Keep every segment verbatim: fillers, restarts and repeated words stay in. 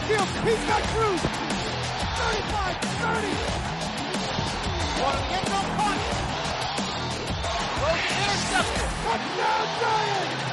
field. He's got Cruz. thirty-five, thirty. One get no punt. Throws intercepted. Touchdown Giants.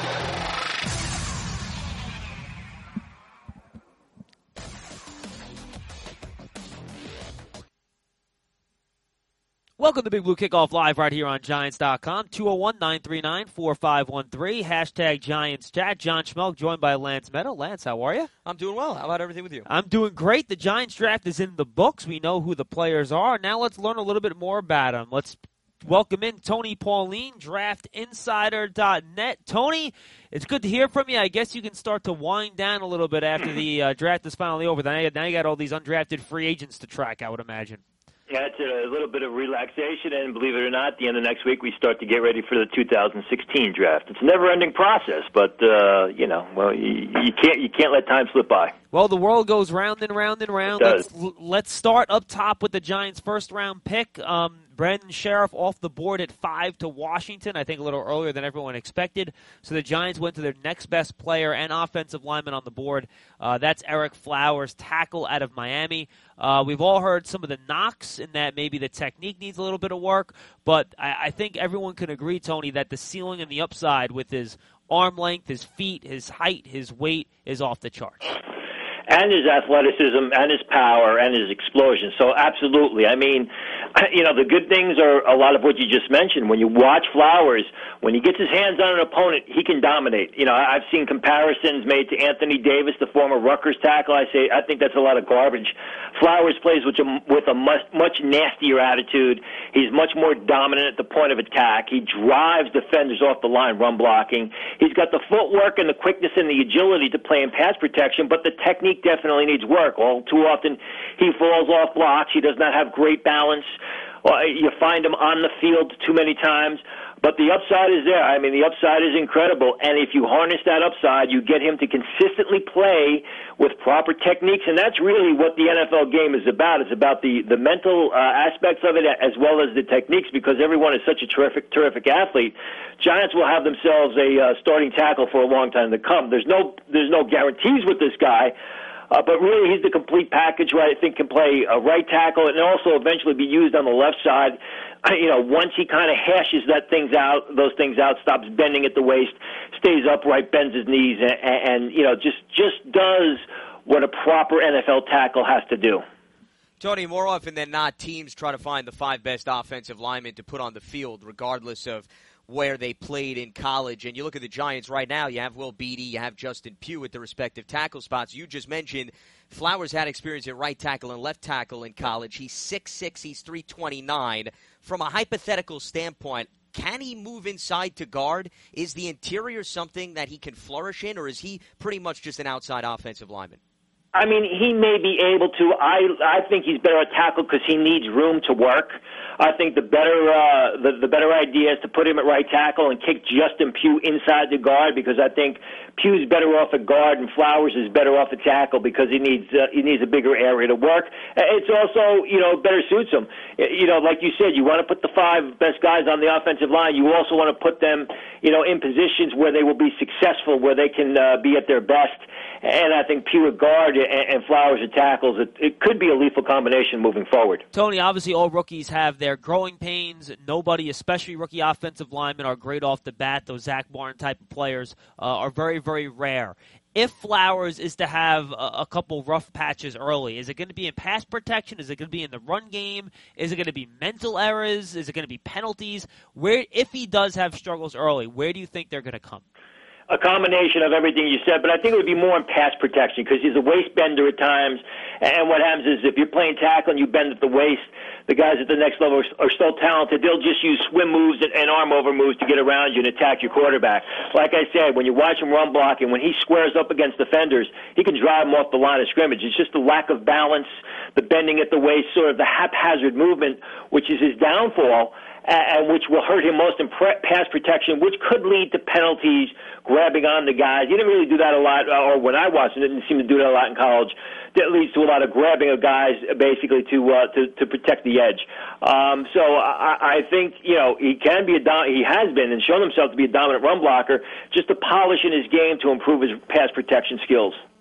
Welcome to Big Blue Kickoff Live right here on Giants dot com. two oh one, nine three nine, four five one three. Hashtag Giants Chat. John Schmelk joined by Lance Meadow. Lance, how are you? I'm doing well. How about everything with you? I'm doing great. The Giants draft is in the books. We know who the players are. Now let's learn a little bit more about them. Let's welcome in Tony Pauline, draft insider dot net. Tony, it's good to hear from you. I guess you can start to wind down a little bit after the uh, draft is finally over. Now you, now you got all these undrafted free agents to track, I would imagine. Yeah, it's a little bit of relaxation, and believe it or not, at the end of next week we start to get ready for the two thousand sixteen draft. It's a never-ending process, but uh, you know, well, you, you can't you can't let time slip by. Well, the world goes round and round and round. It does. Let's let's start up top with the Giants' first-round pick. Um, Brandon Sheriff off the board at five to Washington, I think a little earlier than everyone expected. So the Giants went to their next best player and offensive lineman on the board. Uh, that's Eric Flowers, tackle out of Miami. Uh, we've all heard some of the knocks in that maybe the technique needs a little bit of work, but I, I think everyone can agree, Tony, that the ceiling and the upside with his arm length, his feet, his height, his weight is off the charts. And his athleticism and his power and his explosion. So absolutely. I mean, you know, the good things are a lot of what you just mentioned. When you watch Flowers, when he gets his hands on an opponent, he can dominate. You know, I've seen comparisons made to Anthony Davis, the former Rutgers tackle. I say I think that's a lot of garbage. Flowers plays with a, with a much, much nastier attitude. He's much more dominant at the point of attack. He drives defenders off the line, run blocking. He's got the footwork and the quickness and the agility to play in pass protection, but the technique definitely needs work. All too often he falls off blocks. He does not have great balance. Well, you find him on the field too many times. But the upside is there. I mean, the upside is incredible. And if you harness that upside, you get him to consistently play with proper techniques. And that's really what the N F L game is about. It's about the, the mental uh, aspects of it as well as the techniques, because everyone is such a terrific, terrific athlete. Giants will have themselves a uh, starting tackle for a long time to come. There's no, there's no guarantees with this guy. Uh, but really, he's the complete package who I think can play a right tackle and also eventually be used on the left side. You know, once he kind of hashes that things out, those things out, stops bending at the waist, stays upright, bends his knees, and, and you know, just just does what a proper N F L tackle has to do. Tony, more often than not, teams try to find the five best offensive linemen to put on the field, regardless of where they played in college. And you look at the Giants right now, you have Will Beatty, you have Justin Pugh at the respective tackle spots. You just mentioned Flowers had experience at right tackle and left tackle in college. He's six six, he's three twenty-nine. From a hypothetical standpoint, can he move inside to guard? Is the interior something that he can flourish in, or is he pretty much just an outside offensive lineman? I mean, he may be able to. I I think he's better at tackle because he needs room to work. I think the better uh, the, the better idea is to put him at right tackle and kick Justin Pugh inside the guard, because I think Pugh's better off at guard and Flowers is better off at tackle because he needs uh, he needs a bigger area to work. It's also, you know, better suits him. You know, like you said, you want to put the five best guys on the offensive line. You also want to put them, you know, in positions where they will be successful, where they can uh, be at their best. And I think Pugh at guard and, and Flowers at tackles, it, it could be a lethal combination moving forward. Tony, obviously all rookies have their growing pains. Nobody, especially rookie offensive linemen, are great off the bat. Those Zach Martin type of players uh, are very, very rare. If Flowers is to have a, a couple rough patches early, is it going to be in pass protection? Is it going to be in the run game? Is it going to be mental errors? Is it going to be penalties? Where, if he does have struggles early, where do you think they're going to come? A combination of everything you said, but I think it would be more in pass protection because he's a waist bender at times. And what happens is if you're playing tackle and you bend at the waist, the guys at the next level are, are so talented, they'll just use swim moves and, and arm over moves to get around you and attack your quarterback. Like I said, when you watch him run blocking, when he squares up against defenders, he can drive them off the line of scrimmage. It's just the lack of balance, the bending at the waist, sort of the haphazard movement, which is his downfall, and which will hurt him most in pre- pass protection, which could lead to penalties, grabbing on the guys. He didn't really do that a lot, or when I watched him, didn't seem to do that a lot in college. That leads to a lot of grabbing of guys, basically to uh, to, to protect the edge. Um, so I, I think, you know, he can be a dom- he has been and shown himself to be a dominant run blocker, just to polish in his game to improve his pass protection skills.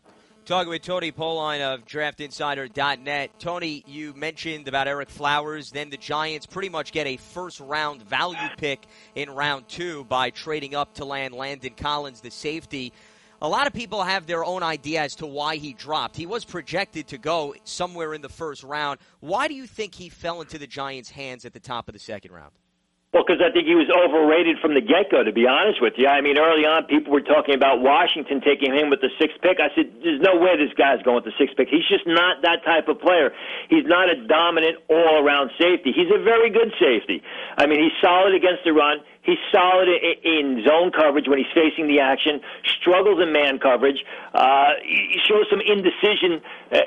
Talking with Tony Poline of Draft Insider dot net. Tony, you mentioned about Ereck Flowers. Then the Giants pretty much get a first-round value pick in round two by trading up to land Landon Collins, the safety. A lot of people have their own idea as to why he dropped. He was projected to go somewhere in the first round. Why do you think he fell into the Giants' hands at the top of the second round? Well, because I think he was overrated from the get-go, to be honest with you. I mean, early on, people were talking about Washington taking him with the sixth pick. I said, there's no way this guy's going with the sixth pick. He's just not that type of player. He's not a dominant all-around safety. He's a very good safety. I mean, he's solid against the run. He's solid in zone coverage when he's facing the action, struggles in man coverage, uh, he shows some indecision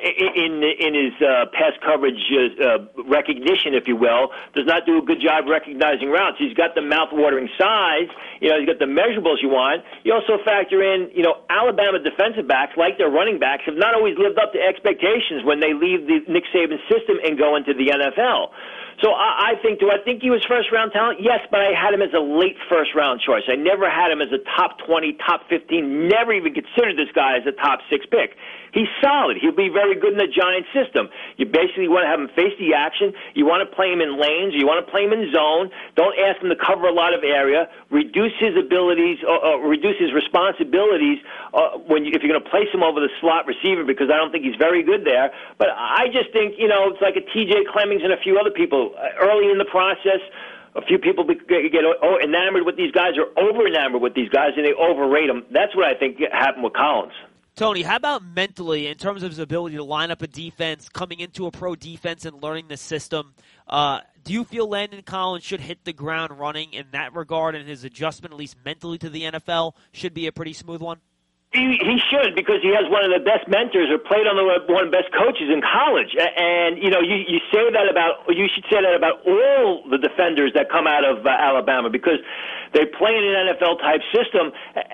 in in his uh, pass coverage uh, recognition, if you will, does not do a good job recognizing routes. He's got the mouth-watering size, you know, he's got the measurables you want. You also factor in, you know, Alabama defensive backs, like their running backs, have not always lived up to expectations when they leave the Nick Saban system and go into the N F L. So I, I think, do I think he was first-round talent? Yes, but I had him as a late first-round choice. I never had him as a top twenty, top fifteen, never even considered this guy as a top six pick. He's solid. He'll be very good in the Giants system. You basically want to have him face the action. You want to play him in lanes. You want to play him in zone. Don't ask him to cover a lot of area. Reduce his abilities, or, or reduce his responsibilities uh, when you, if you're going to place him over the slot receiver, because I don't think he's very good there. But I just think, you know, it's like a T J Clemmings and a few other people. Early in the process, a few people get enamored with these guys or over-enamored with these guys, and they overrate them. That's what I think happened with Collins. Tony, how about mentally, in terms of his ability to line up a defense, coming into a pro defense and learning the system? Uh, do you feel Landon Collins should hit the ground running in that regard, and his adjustment, at least mentally, to the N F L should be a pretty smooth one? He, he should, because he has one of the best mentors or played on the one of the best coaches in college. And, you know, you, you say that about, you should say that about all the defenders that come out of uh, Alabama, because they play in an N F L-type system,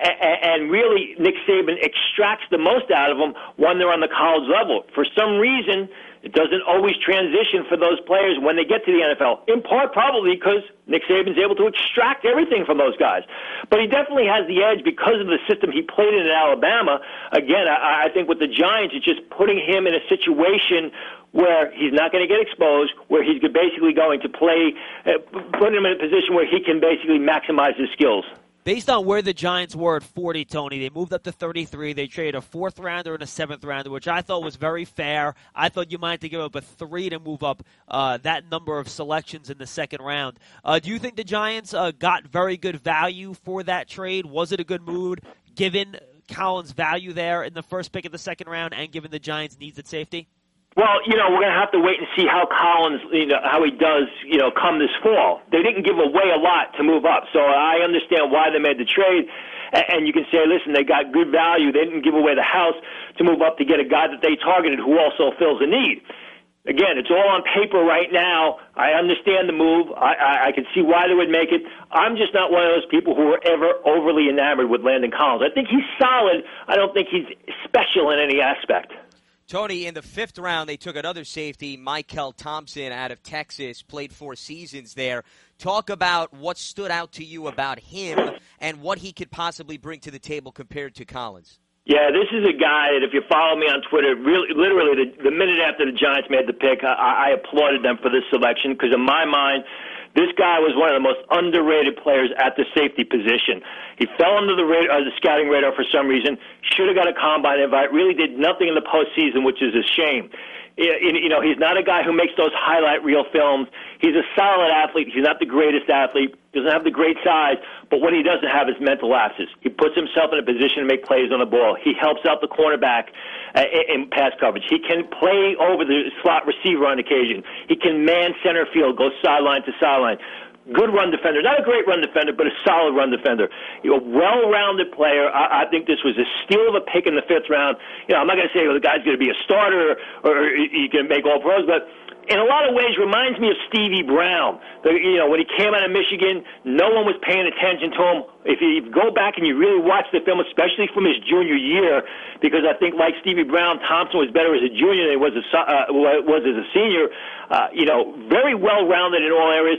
and really Nick Saban extracts the most out of them when they're on the college level. For some reason, it doesn't always transition for those players when they get to the N F L, in part probably because Nick Saban's able to extract everything from those guys. But he definitely has the edge because of the system he played in in Alabama. Again, I, I think with the Giants, it's just putting him in a situation where he's not going to get exposed, where he's basically going to play, uh, put him in a position where he can basically maximize his skills. Based on where the Giants were at forty, Tony, they moved up to thirty-three. They traded a fourth rounder and a seventh rounder, which I thought was very fair. I thought you might have to give up a three to move up uh, that number of selections in the second round. Uh, do you think the Giants uh, got very good value for that trade? Was it a good move, given Collins' value there in the first pick of the second round and given the Giants' needs at safety? Well, you know, we're going to have to wait and see how Collins, you know, how he does, you know, come this fall. They didn't give away a lot to move up, so I understand why they made the trade. And you can say, listen, they got good value. They didn't give away the house to move up to get a guy that they targeted who also fills a need. Again, it's all on paper right now. I understand the move. I, I, I can see why they would make it. I'm just not one of those people who were ever overly enamored with Landon Collins. I think he's solid. I don't think he's special in any aspect. Tony, in the fifth round, they took another safety, Michael Thompson, out of Texas, played four seasons there. Talk about what stood out to you about him and what he could possibly bring to the table compared to Collins. Yeah, this is a guy that if you follow me on Twitter, really, literally the, the minute after the Giants made the pick, I, I applauded them for this selection because in my mind, this guy was one of the most underrated players at the safety position. He fell under the, radar, uh, the scouting radar for some reason, should have got a combine invite, really did nothing in the postseason, which is a shame. You know, he's not a guy who makes those highlight reel films. He's a solid athlete. He's not the greatest athlete. Doesn't have the great size. But what he doesn't have is mental lapses. He puts himself in a position to make plays on the ball. He helps out the cornerback uh, in pass coverage. He can play over the slot receiver on occasion. He can man center field, go sideline to sideline. Good run defender. Not a great run defender, but a solid run defender. You know, well-rounded player. I, I think this was a steal of a pick in the fifth round. You know, I'm not going to say well, the guy's going to be a starter or, or he can make all pros, but in a lot of ways reminds me of Stevie Brown. The, you know, when he came out of Michigan, no one was paying attention to him. If you go back and you really watch the film, especially from his junior year, because I think like Stevie Brown, Thompson was better as a junior than he was, a, uh, was as a senior. Uh, you know, very well-rounded in all areas.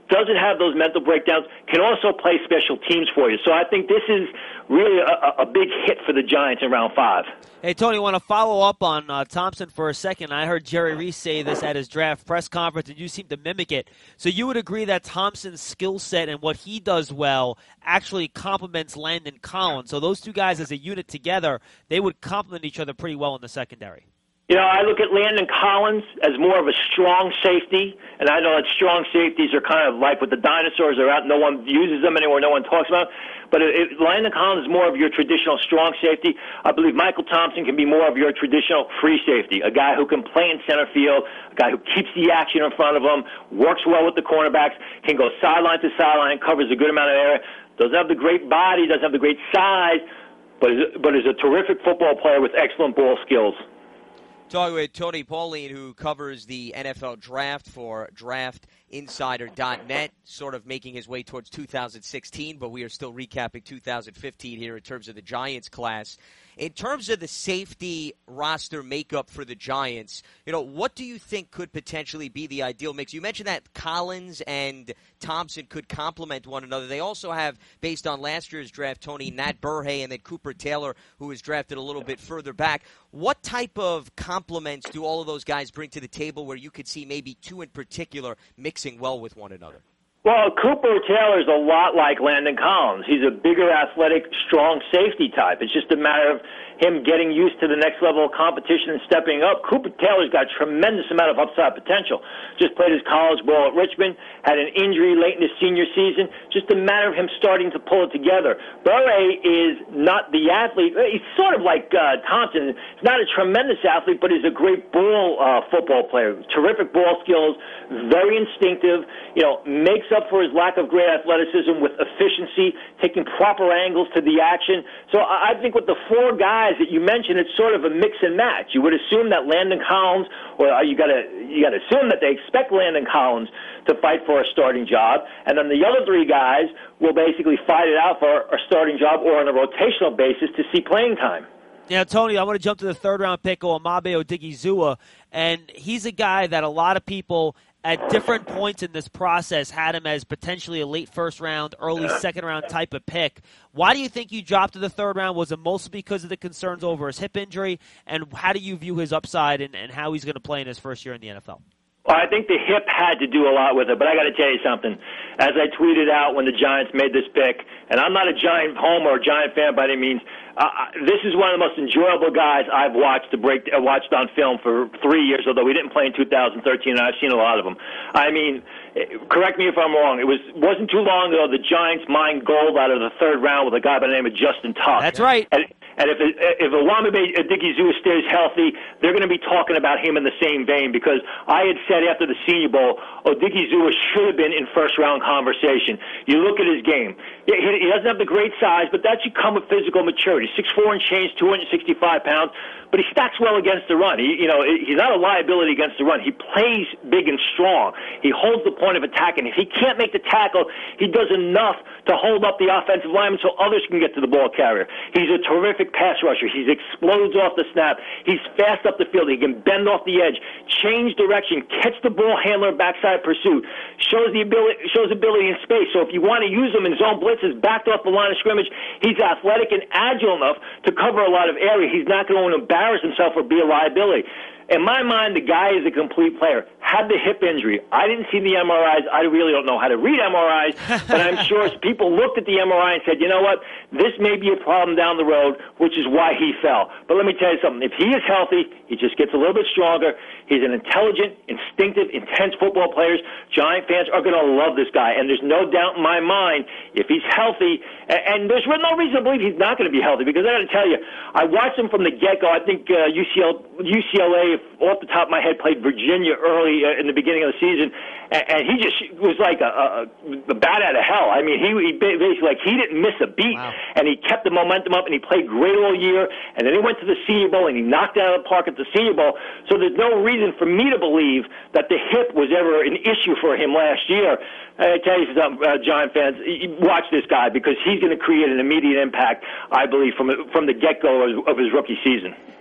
doesn't have those mental breakdowns, can also play special teams for you. So I think this is really a, a big hit for the Giants in round five. Hey, Tony, I want to follow up on uh, Thompson for a second. I heard Jerry Reese say this at his draft press conference, and you seem to mimic it. So you would agree that Thompson's skill set and what he does well actually complements Landon Collins. So those two guys as a unit together, they would complement each other pretty well in the secondary. You know, I look at Landon Collins as more of a strong safety, and I know that strong safeties are kind of like with the dinosaurs. They're out, no one uses them anymore, no one talks about them. But it, it, Landon Collins is more of your traditional strong safety. I believe Michael Thompson can be more of your traditional free safety, a guy who can play in center field, a guy who keeps the action in front of him, works well with the cornerbacks, can go sideline to sideline, covers a good amount of area, doesn't have the great body, doesn't have the great size, but is, but is a terrific football player with excellent ball skills. Talking with Tony Pauline, who covers the N F L draft for draft insider dot net, sort of making his way towards two thousand sixteen, but we are still recapping two thousand fifteen here in terms of the Giants class. In terms of the safety roster makeup for the Giants, you know, what do you think could potentially be the ideal mix? You mentioned that Collins and Thompson could complement one another. They also have, based on last year's draft, Tony, Nat Burhay and then Cooper Taylor, who was drafted a little bit further back. What type of complements do all of those guys bring to the table where you could see maybe two in particular mixing well with one another? Well, Cooper Taylor's a lot like Landon Collins. He's a bigger, athletic, strong safety type. It's just a matter of him getting used to the next level of competition and stepping up. Cooper Taylor's got a tremendous amount of upside potential. Just played his college ball at Richmond, had an injury late in his senior season. Just a matter of him starting to pull it together. Burray is not the athlete. He's sort of like uh, Thompson. He's not a tremendous athlete, but he's a great ball uh, football player. Terrific ball skills, very instinctive, you know, makes up for his lack of great athleticism with efficiency, taking proper angles to the action. So I think with the four guys that you mentioned, it's sort of a mix and match. You would assume that Landon Collins, or you got to you got to assume that they expect Landon Collins to fight for a starting job, and then the other three guys will basically fight it out for a starting job or on a rotational basis to see playing time. Yeah, Tony, I want to jump to the third-round pick, Omabe Odigizua, and he's a guy that a lot of people at different points in this process had him as potentially a late first-round, early second-round type of pick. Why do you think you dropped to the third round? Was it mostly because of the concerns over his hip injury? And how do you view his upside and, and how he's going to play in his first year in the N F L? Well, I think the hip had to do a lot with it, but I got to tell you something. As I tweeted out when the Giants made this pick, and I'm not a Giant homer or a Giant fan by any means, uh, this is one of the most enjoyable guys I've watched to break uh, watched on film for three years, although we didn't play in two thousand thirteen, and I've seen a lot of them. I mean, correct me if I'm wrong, it was, wasn't too long ago the Giants mined gold out of the third round with a guy by the name of Justin Tuck. That's right. And, And if if Olamide Odigizua stays healthy, they're going to be talking about him in the same vein, because I had said after the Senior Bowl, Odigizua should have been in first-round conversation. You look at his game. He, he doesn't have the great size, but that should come with physical maturity. six foot four and change, two hundred sixty-five pounds, but he stacks well against the run. He, you know, he's not a liability against the run. He plays big and strong. He holds the point of attack, and if he can't make the tackle, he does enough to hold up the offensive lineman so others can get to the ball carrier. He's a terrific pass rusher. He explodes off the snap. He's fast up the field. He can bend off the edge, change direction, catch the ball handler backside pursuit, shows the ability, shows ability in space. So if you want to use him in zone blitzes, backed off the line of scrimmage, he's athletic and agile enough to cover a lot of area. He's not going to embarrass himself or be a liability. In my mind, the guy is a complete player. Had the hip injury. I didn't see the M R Is. I really don't know how to read M R Is, but I'm sure people looked at the M R I and said, you know what, this may be a problem down the road, which is why he fell. But let me tell you something. If he is healthy, he just gets a little bit stronger. He's an intelligent, instinctive, intense football player. Giant fans are going to love this guy, and there's no doubt in my mind if he's healthy, and there's no reason to believe he's not going to be healthy, because I got to tell you, I watched him from the get-go. I think uh, U C L, U C L A, off the top of my head, played Virginia early uh, in the beginning of the season, and, and he just was like a, a, a bat out of hell. I mean, he, he basically, like, he didn't miss a beat, wow. And he kept the momentum up, and he played great all year, and then he went to the Senior Bowl, and he knocked it out of the park at the Senior Bowl, so there's no reason for me to believe that the hip was ever an issue for him last year. I tell you something, uh, Giant fans, watch this guy, because he's going to create an immediate impact, I believe, from from the get-go of, of his rookie season.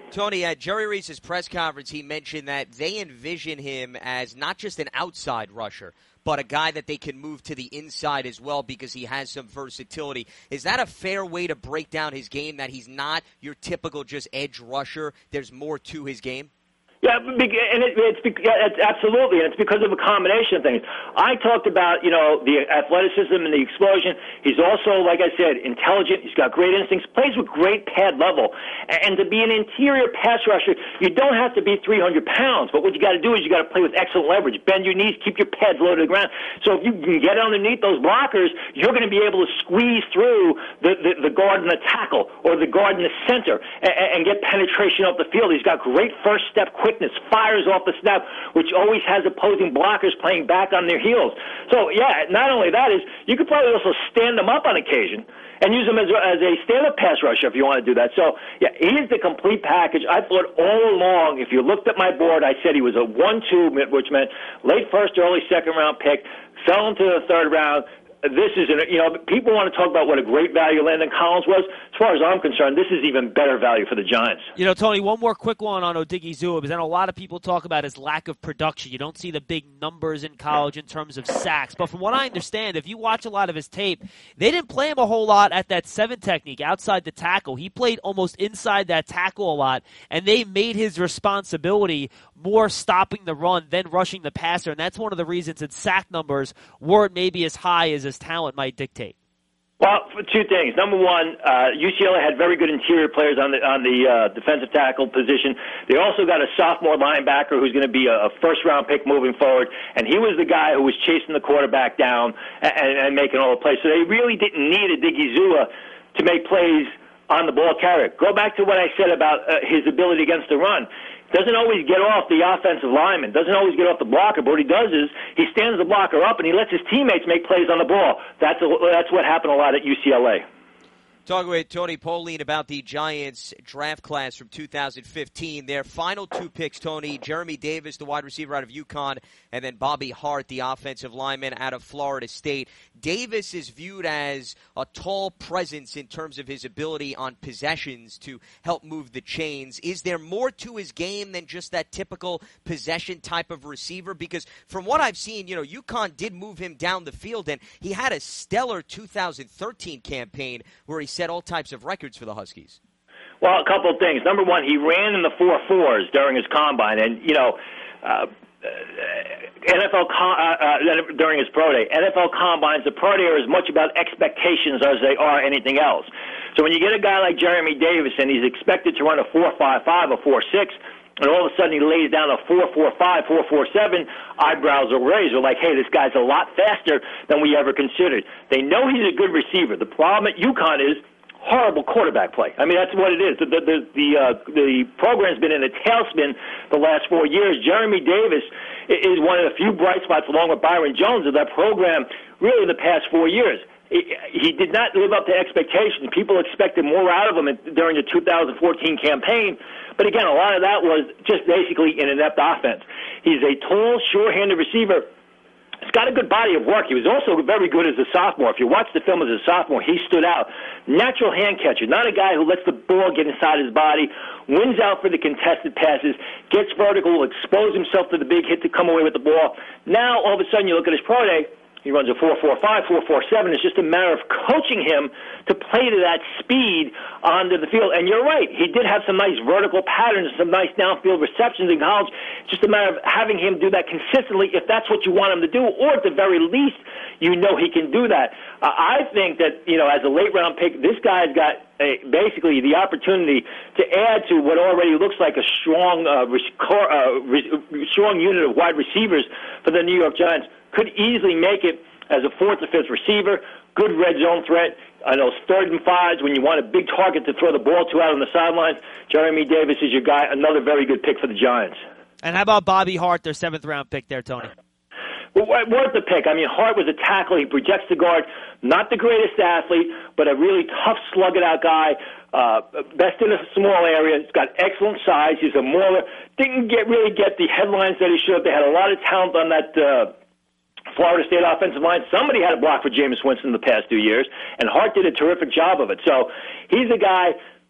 Tony, at Jerry Reese's press conference, he mentioned that they envision him as not just an outside rusher, but a guy that they can move to the inside as well because he has some versatility. Is that a fair way to break down his game, that he's not your typical just edge rusher? There's more to his game? Yeah, and it, it's, yeah, it's absolutely, and it's because of a combination of things. I talked about, you know, the athleticism and the explosion. He's also, like I said, intelligent. He's got great instincts, plays with great pad level. And to be an interior pass rusher, you don't have to be three hundred pounds, but what you got to do is you got to play with excellent leverage. Bend your knees, keep your pads low to the ground. So if you can get underneath those blockers, you're going to be able to squeeze through the, the, the guard and the tackle or the guard in the center and, and get penetration up the field. He's got great first step quick. Fires off the snap, which always has opposing blockers playing back on their heels. So, yeah, not only that is, you could probably also stand them up on occasion and use him as, as a stand-up pass rusher if you want to do that. So, yeah, he is the complete package. I thought all along, if you looked at my board, I said he was a one two, which meant late first, early second-round pick, fell into the third round. This is, an, you know, people want to talk about what a great value Landon Collins was. As far as I'm concerned, this is even better value for the Giants. You know, Tony, one more quick one on Odighizuwa, because I know a lot of people talk about his lack of production. You don't see the big numbers in college in terms of sacks. But from what I understand, if you watch a lot of his tape, they didn't play him a whole lot at that seven technique outside the tackle. He played almost inside that tackle a lot, and they made his responsibility more stopping the run than rushing the passer. And that's one of the reasons his sack numbers weren't maybe as high as his talent might dictate. Well, for two things. Number one, uh, U C L A had very good interior players on the on the uh, defensive tackle position. They also got a sophomore linebacker who's going to be a, a first-round pick moving forward, and he was the guy who was chasing the quarterback down and, and, and making all the plays. So they really didn't need Odighizuwa to make plays on the ball carrier. Go back to what I said about uh, his ability against the run. Doesn't always get off the offensive lineman, doesn't always get off the blocker, but what he does is he stands the blocker up and he lets his teammates make plays on the ball. That's a, that's what happened a lot at U C L A. Talking with Tony Pauline about the Giants draft class from two thousand fifteen. Their final two picks, Tony, Jeremy Davis, the wide receiver out of UConn, and then Bobby Hart, the offensive lineman out of Florida State. Davis is viewed as a tall presence in terms of his ability on possessions to help move the chains. Is there more to his game than just that typical possession type of receiver? Because from what I've seen, you know, UConn did move him down the field, and he had a stellar two thousand thirteen campaign where he set all types of records for the Huskies. Well, a couple of things. Number one, he ran in the four fours during his combine, and you know, uh, N F L com- uh, uh, during his pro day. N F L combines, the pro day are as much about expectations as they are anything else. So when you get a guy like Jeremy Davis and he's expected to run a four five five, a four six, and all of a sudden he lays down a four four five, four four seven, eyebrows are raised. They're like, hey, this guy's a lot faster than we ever considered. They know he's a good receiver. The problem at UConn is horrible quarterback play. I mean, that's what it is. The the the, the, uh, the program's been in a tailspin the last four years. Jeremy Davis is one of the few bright spots, along with Byron Jones, of that program really the past four years. He did not live up to expectations. People expected more out of him during the two thousand fourteen campaign. But again, a lot of that was just basically an inept offense. He's a tall, sure-handed receiver. He's got a good body of work. He was also very good as a sophomore. If you watch the film as a sophomore, he stood out. Natural hand catcher, not a guy who lets the ball get inside his body, wins out for the contested passes, gets vertical, will expose himself to the big hit to come away with the ball. Now, all of a sudden, you look at his pro day, he runs a four four five, four four seven. It's just a matter of coaching him to play to that speed onto the field. And you're right. He did have some nice vertical patterns, some nice downfield receptions in college. It's just a matter of having him do that consistently if that's what you want him to do, or at the very least, you know he can do that. Uh, I think that, you know, as a late-round pick, this guy's got a, basically the opportunity to add to what already looks like a strong, uh, core, uh, re- strong unit of wide receivers for the New York Giants. Could easily make it as a fourth or fifth receiver, good red zone threat. I know third and fives when you want a big target to throw the ball to out on the sidelines. Jeremy Davis is your guy, another very good pick for the Giants. And how about Bobby Hart, their seventh round pick there, Tony? Well, worth the pick. I mean, Hart was a tackler. He projects the guard. Not the greatest athlete, but a really tough, slug-it-out guy. Uh, best in a small area. He's got excellent size. He's a mauler. Didn't get really get the headlines that he should have. They had a lot of talent on that uh, Florida State offensive line. Somebody had a block for Jameis Winston the past two years, and Hart did a terrific job of it. So he's a guy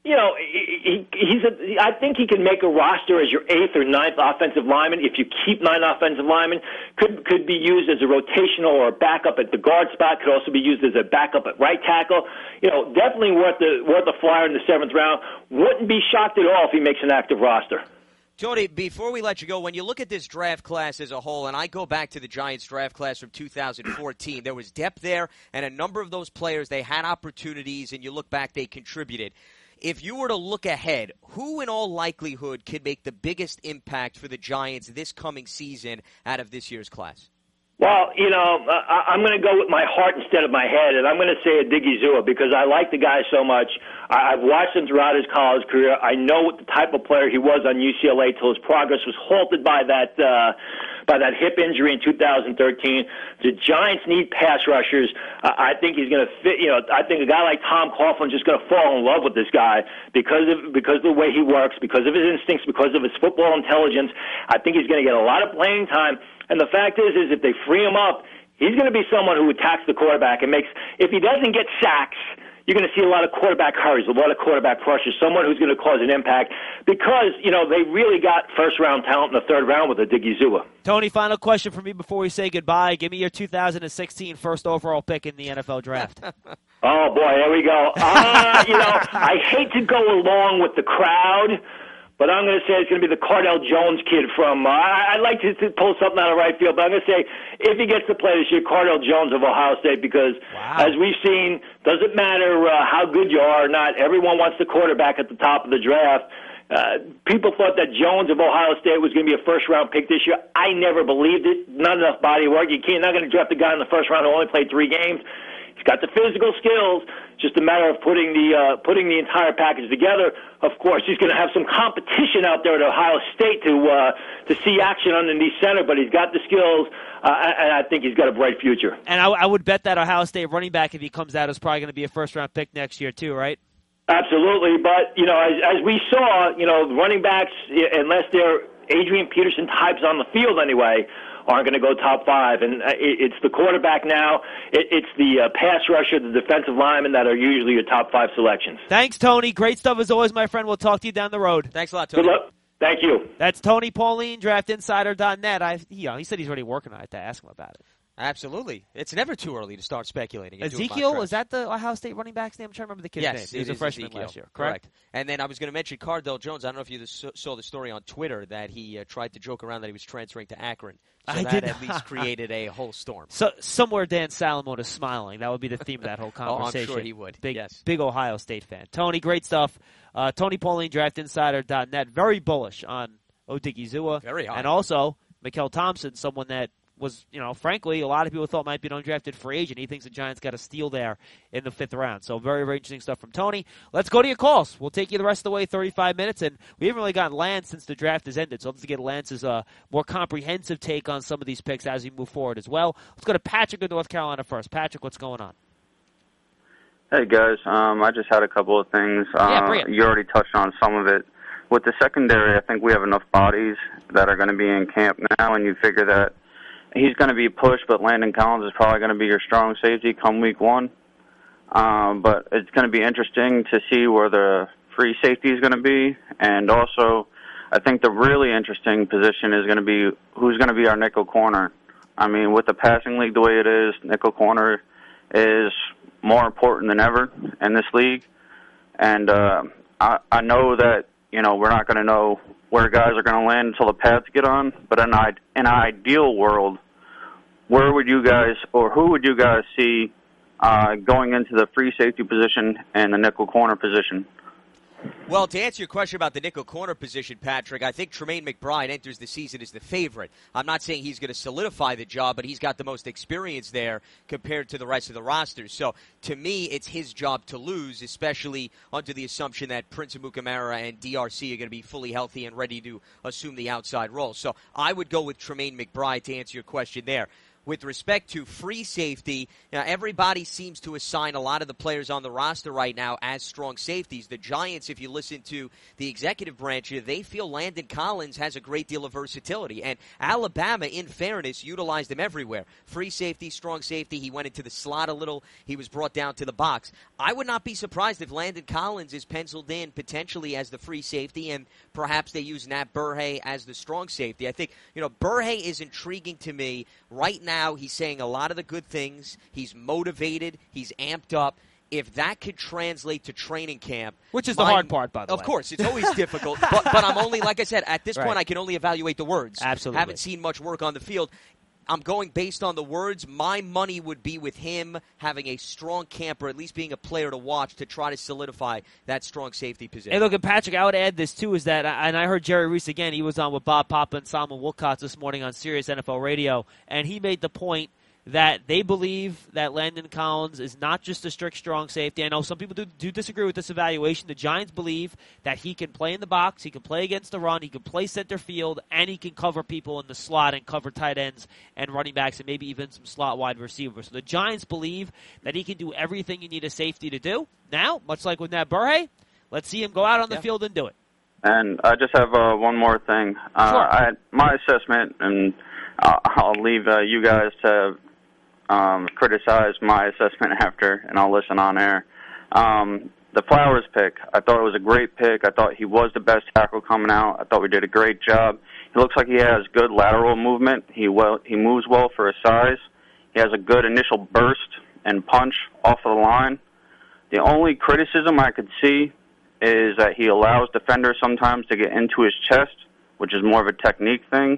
you know, he, he's a, I think he can make a roster as your eighth or ninth offensive lineman. If you keep nine offensive linemen, could could be used as a rotational or a backup at the guard spot. Could also be used as a backup at right tackle. You know, definitely worth the worth the flyer in the seventh round. Wouldn't be shocked at all if he makes an active roster. Tony, before we let you go, when you look at this draft class as a whole, and I go back to the Giants draft class from two thousand fourteen, there was depth there, and a number of those players, they had opportunities, and you look back, they contributed. If you were to look ahead, who in all likelihood could make the biggest impact for the Giants this coming season out of this year's class? Well, you know, I, I'm going to go with my heart instead of my head, and I'm going to say Odighizuwa because I like the guy so much. I, I've watched him throughout his college career. I know what the type of player he was on U C L A till his progress was halted by that uh, by that hip injury in two thousand thirteen. The Giants need pass rushers. Uh, I think he's going to fit. You know, I think a guy like Tom Coughlin's just going to fall in love with this guy because of because of the way he works, because of his instincts, because of his football intelligence. I think he's going to get a lot of playing time. And the fact is, is if they free him up, he's going to be someone who attacks the quarterback and makes. If he doesn't get sacks, you're going to see a lot of quarterback hurries, a lot of quarterback pressure. Someone who's going to cause an impact because you know they really got first round talent in the third round with Odighizuwa. Tony, final question for me before we say goodbye. Give me your two thousand sixteen first overall pick in the N F L draft. Oh boy, there we go. Uh, you know, I hate to go along with the crowd. But I'm going to say it's going to be the Cardell Jones kid from, uh, I'd like to, to pull something out of right field, but I'm going to say if he gets to play this year, Cardell Jones of Ohio State, because wow. as we've seen, doesn't matter uh, how good you are or not, everyone wants the quarterback at the top of the draft. Uh, people thought that Jones of Ohio State was going to be a first-round pick this year. I never believed it. Not enough body work. You can't, not going to draft a guy in the first round who only played three games. He's got the physical skills. Just a matter of putting the uh, putting the entire package together. Of course, he's going to have some competition out there at Ohio State to uh, to see action underneath center, but he's got the skills, uh, and I think he's got a bright future. And I, I would bet that Ohio State running back, if he comes out, is probably going to be a first-round pick next year too, right? Absolutely, but you know, as, as we saw, you know, running backs, unless they're Adrian Peterson types on the field anyway, aren't going to go top five. And it's the quarterback now. It's the uh, pass rusher, the defensive linemen that are usually your top five selections. Thanks, Tony. Great stuff as always, my friend. We'll talk to you down the road. Thanks a lot, Tony. Good luck. Thank you. That's Tony Pauline, draft insider dot net. I, you know, he said he's already working on it. To ask him about it. Absolutely. It's never too early to start speculating. Ezekiel, is that the Ohio State running back's name? I'm trying to remember the kid's yes, name. He was a freshman Ezekiel. last year, correct? correct? And then I was going to mention Cardell Jones. I don't know if you saw the story on Twitter that he uh, tried to joke around that he was transferring to Akron. So I that did at least created a whole storm. So somewhere Dan Salamone is smiling. That would be the theme of that whole conversation. Oh, I'm sure he would. Big, yes. big Ohio State fan. Tony, great stuff. Uh, Tony Pauline, draft insider dot net. Very bullish on Odighizuwa. Very high. And also Mykel Thompson, someone that was, you know, frankly, a lot of people thought might be an undrafted free agent. He thinks the Giants got a steal there in the fifth round. So very, very interesting stuff from Tony. Let's go to your calls. We'll take you the rest of the way, thirty-five minutes. And we haven't really gotten Lance since the draft has ended. So let's get Lance's uh, more comprehensive take on some of these picks as we move forward as well. Let's go to Patrick in North Carolina first. Patrick, what's going on? Hey, guys. Um, I just had a couple of things. Yeah, uh, you already touched on some of it. With the secondary, I think we have enough bodies that are going to be in camp now, and you figure that he's going to be pushed, but Landon Collins is probably going to be your strong safety come week one. Um, but it's going to be interesting to see where the free safety is going to be. And also, I think the really interesting position is going to be who's going to be our nickel corner. I mean, with the passing league the way it is, nickel corner is more important than ever in this league. And uh, I, I know that, you know, we're not going to know where guys are going to land until the pads get on. But in, in an ideal world, where would you guys, or who would you guys see uh, going into the free safety position and the nickel corner position? Well, to answer your question about the nickel corner position, Patrick, I think Tremaine McBride enters the season as the favorite. I'm not saying he's going to solidify the job, but he's got the most experience there compared to the rest of the roster. So, to me, it's his job to lose, especially under the assumption that Prince Amukamara and D R C are going to be fully healthy and ready to assume the outside role. So, I would go with Tremaine McBride to answer your question there. with respect to free safety, you know, everybody seems to assign a lot of the players on the roster right now as strong safeties. The Giants, if you listen to the executive branch, they feel Landon Collins has a great deal of versatility. And Alabama, in fairness, utilized him everywhere. Free safety, strong safety. He went into the slot a little. He was brought down to the box. I would not be surprised if Landon Collins is penciled in potentially as the free safety, and perhaps they use Nat Burhay as the strong safety. I think, you know, Burhay is intriguing to me right now. Now he's saying a lot of the good things. He's motivated. He's amped up. If that could translate to training camp. Which is the hard part, by the of way. Of course. It's always difficult. But, but I'm only, like I said, at this right. point I can only evaluate the words. Absolutely. Haven't seen much work on the field. I'm going based on the words. My money would be with him having a strong camp, or at least being a player to watch to try to solidify that strong safety position. Hey, look, and Patrick, I would add this, too, is that, and I heard Jerry Reese again, he was on with Bob Papa and Salman Wilcox this morning on Sirius N F L Radio, and he made the point that they believe that Landon Collins is not just a strict strong safety. I know some people do, do disagree with this evaluation. The Giants believe that he can play in the box, he can play against the run, he can play center field, and he can cover people in the slot and cover tight ends and running backs and maybe even some slot wide receivers. So the Giants believe that he can do everything you need a safety to do. Now, much like with Nat Burhay, let's see him go out on the yeah. field and do it. And I just have uh, one more thing. Uh, sure. I, my assessment, and uh, I'll leave uh, you guys to Um, criticize my assessment after, and I'll listen on air. Um, the Flowers pick, I thought it was a great pick. I thought he was the best tackle coming out. I thought we did a great job. He looks like he has good lateral movement. He well, he moves well for his size. He has a good initial burst and punch off of the line. The only criticism I could see is that he allows defenders sometimes to get into his chest, which is more of a technique thing.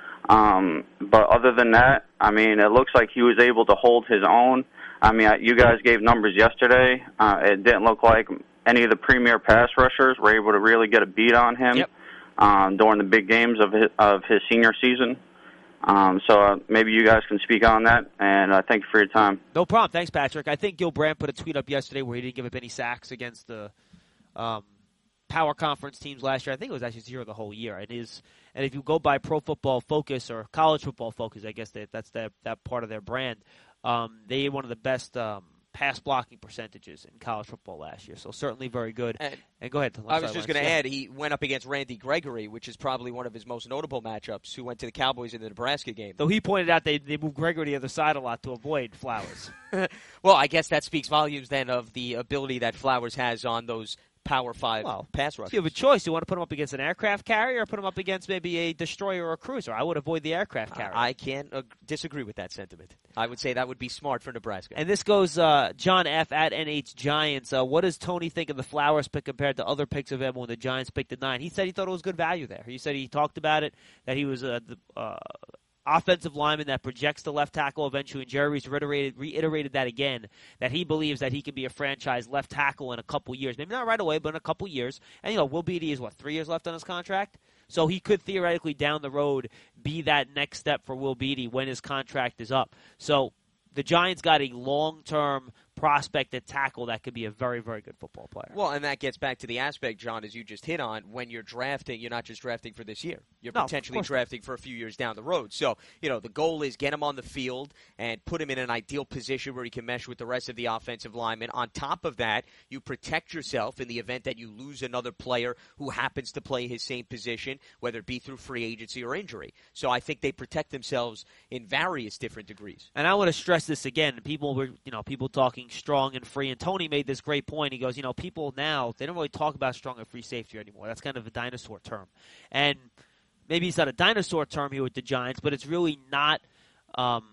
Um, but other than that, I mean, it looks like he was able to hold his own. I mean, you guys gave numbers yesterday. Uh, it didn't look like any of the premier pass rushers were able to really get a beat on him yep. um, during the big games of his, of his senior season. Um, so uh, maybe you guys can speak on that, and uh, thank you for your time. No problem. Thanks, Patrick. I think Gil Brandt put a tweet up yesterday where he didn't give up any sacks against the um, power conference teams last year. I think it was actually zero the whole year. It is. And if you go by Pro Football Focus or College Football Focus, I guess they, that's their, that part of their brand, um, they had one of the best um, pass blocking percentages in college football last year. So certainly very good. And, and go ahead. I was just going to add, he went up against Randy Gregory, which is probably one of his most notable matchups, who went to the Cowboys in the Nebraska game. Though he pointed out they, they moved Gregory to the other side a lot to avoid Flowers. Well, I guess that speaks volumes then of the ability that Flowers has on those Power Five well, pass rushers. You have a choice. You want to put him up against an aircraft carrier or put him up against maybe a destroyer or a cruiser? I would avoid the aircraft carrier. I can't uh, disagree with that sentiment. I would say that would be smart for Nebraska. And this goes uh, John F. at N H Giants. Uh, what does Tony think of the Flowers pick compared to other picks of him when the Giants picked at nine? He said he thought it was good value there. He said he talked about it, that he was uh, the uh, offensive lineman that projects the left tackle eventually, and Jerry Reese reiterated, reiterated that again, that he believes that he can be a franchise left tackle in a couple years. Maybe not right away, but in a couple years. And, you know, Will Beatty is, what, three years left on his contract? So he could theoretically down the road be that next step for Will Beatty when his contract is up. So the Giants got a long-term prospect at tackle that could be a very, very good football player. Well, and that gets back to the aspect, John, as you just hit on, when you're drafting, you're not just drafting for this year. You're no, potentially drafting for a few years down the road. So, you know, the goal is get him on the field and put him in an ideal position where he can mesh with the rest of the offensive linemen. On top of that, you protect yourself in the event that you lose another player who happens to play his same position, whether it be through free agency or injury. So I think they protect themselves in various different degrees. And I want to stress this again. People were, you know, people talking strong and free. And Tony made this great point. He goes, you know, people now, they don't really talk about strong and free safety anymore. That's kind of a dinosaur term. And maybe it's not a dinosaur term here with the Giants, but it's really not um,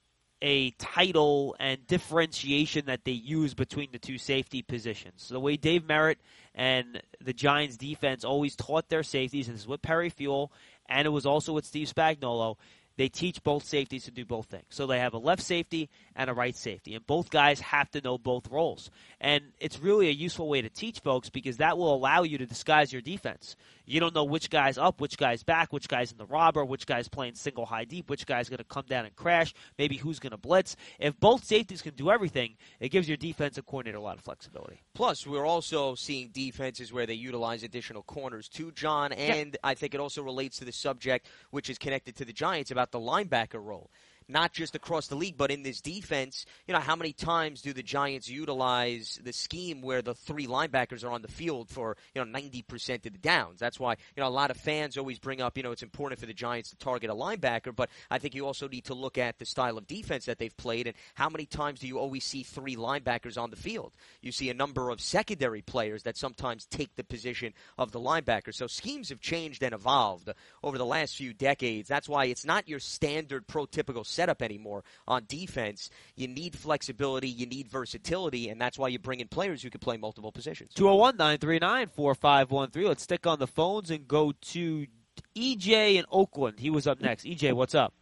a title and differentiation that they use between the two safety positions. So the way Dave Merritt and the Giants defense always taught their safeties, and this is with Perry Fuel, and it was also with Steve Spagnuolo, they teach both safeties to do both things. So they have a left safety and a right safety, and both guys have to know both roles. And it's really a useful way to teach folks because that will allow you to disguise your defense. You don't know which guy's up, which guy's back, which guy's in the robber, which guy's playing single high deep, which guy's going to come down and crash, maybe who's going to blitz. If both safeties can do everything, it gives your defensive coordinator a lot of flexibility. Plus, we're also seeing defenses where they utilize additional corners too, John, and yeah. I think it also relates to the subject, which is connected to the Giants, about the linebacker role. not just across the league, but in this defense, you know, how many times do the Giants utilize the scheme where the three linebackers are on the field for, you know, ninety percent of the downs? That's why, you know, a lot of fans always bring up, you know, it's important for the Giants to target a linebacker, but I think you also need to look at the style of defense that they've played and how many times do you always see three linebackers on the field? You see a number of secondary players that sometimes take the position of the linebacker. So schemes have changed and evolved over the last few decades. That's why it's not your standard prototypical setup anymore on defense. You need flexibility, you need versatility, and that's why you bring in players who can play multiple positions. two oh one, nine three nine, four five one three. Let's stick on the phones and go to E J in Oakland. He was up next. E J, what's up?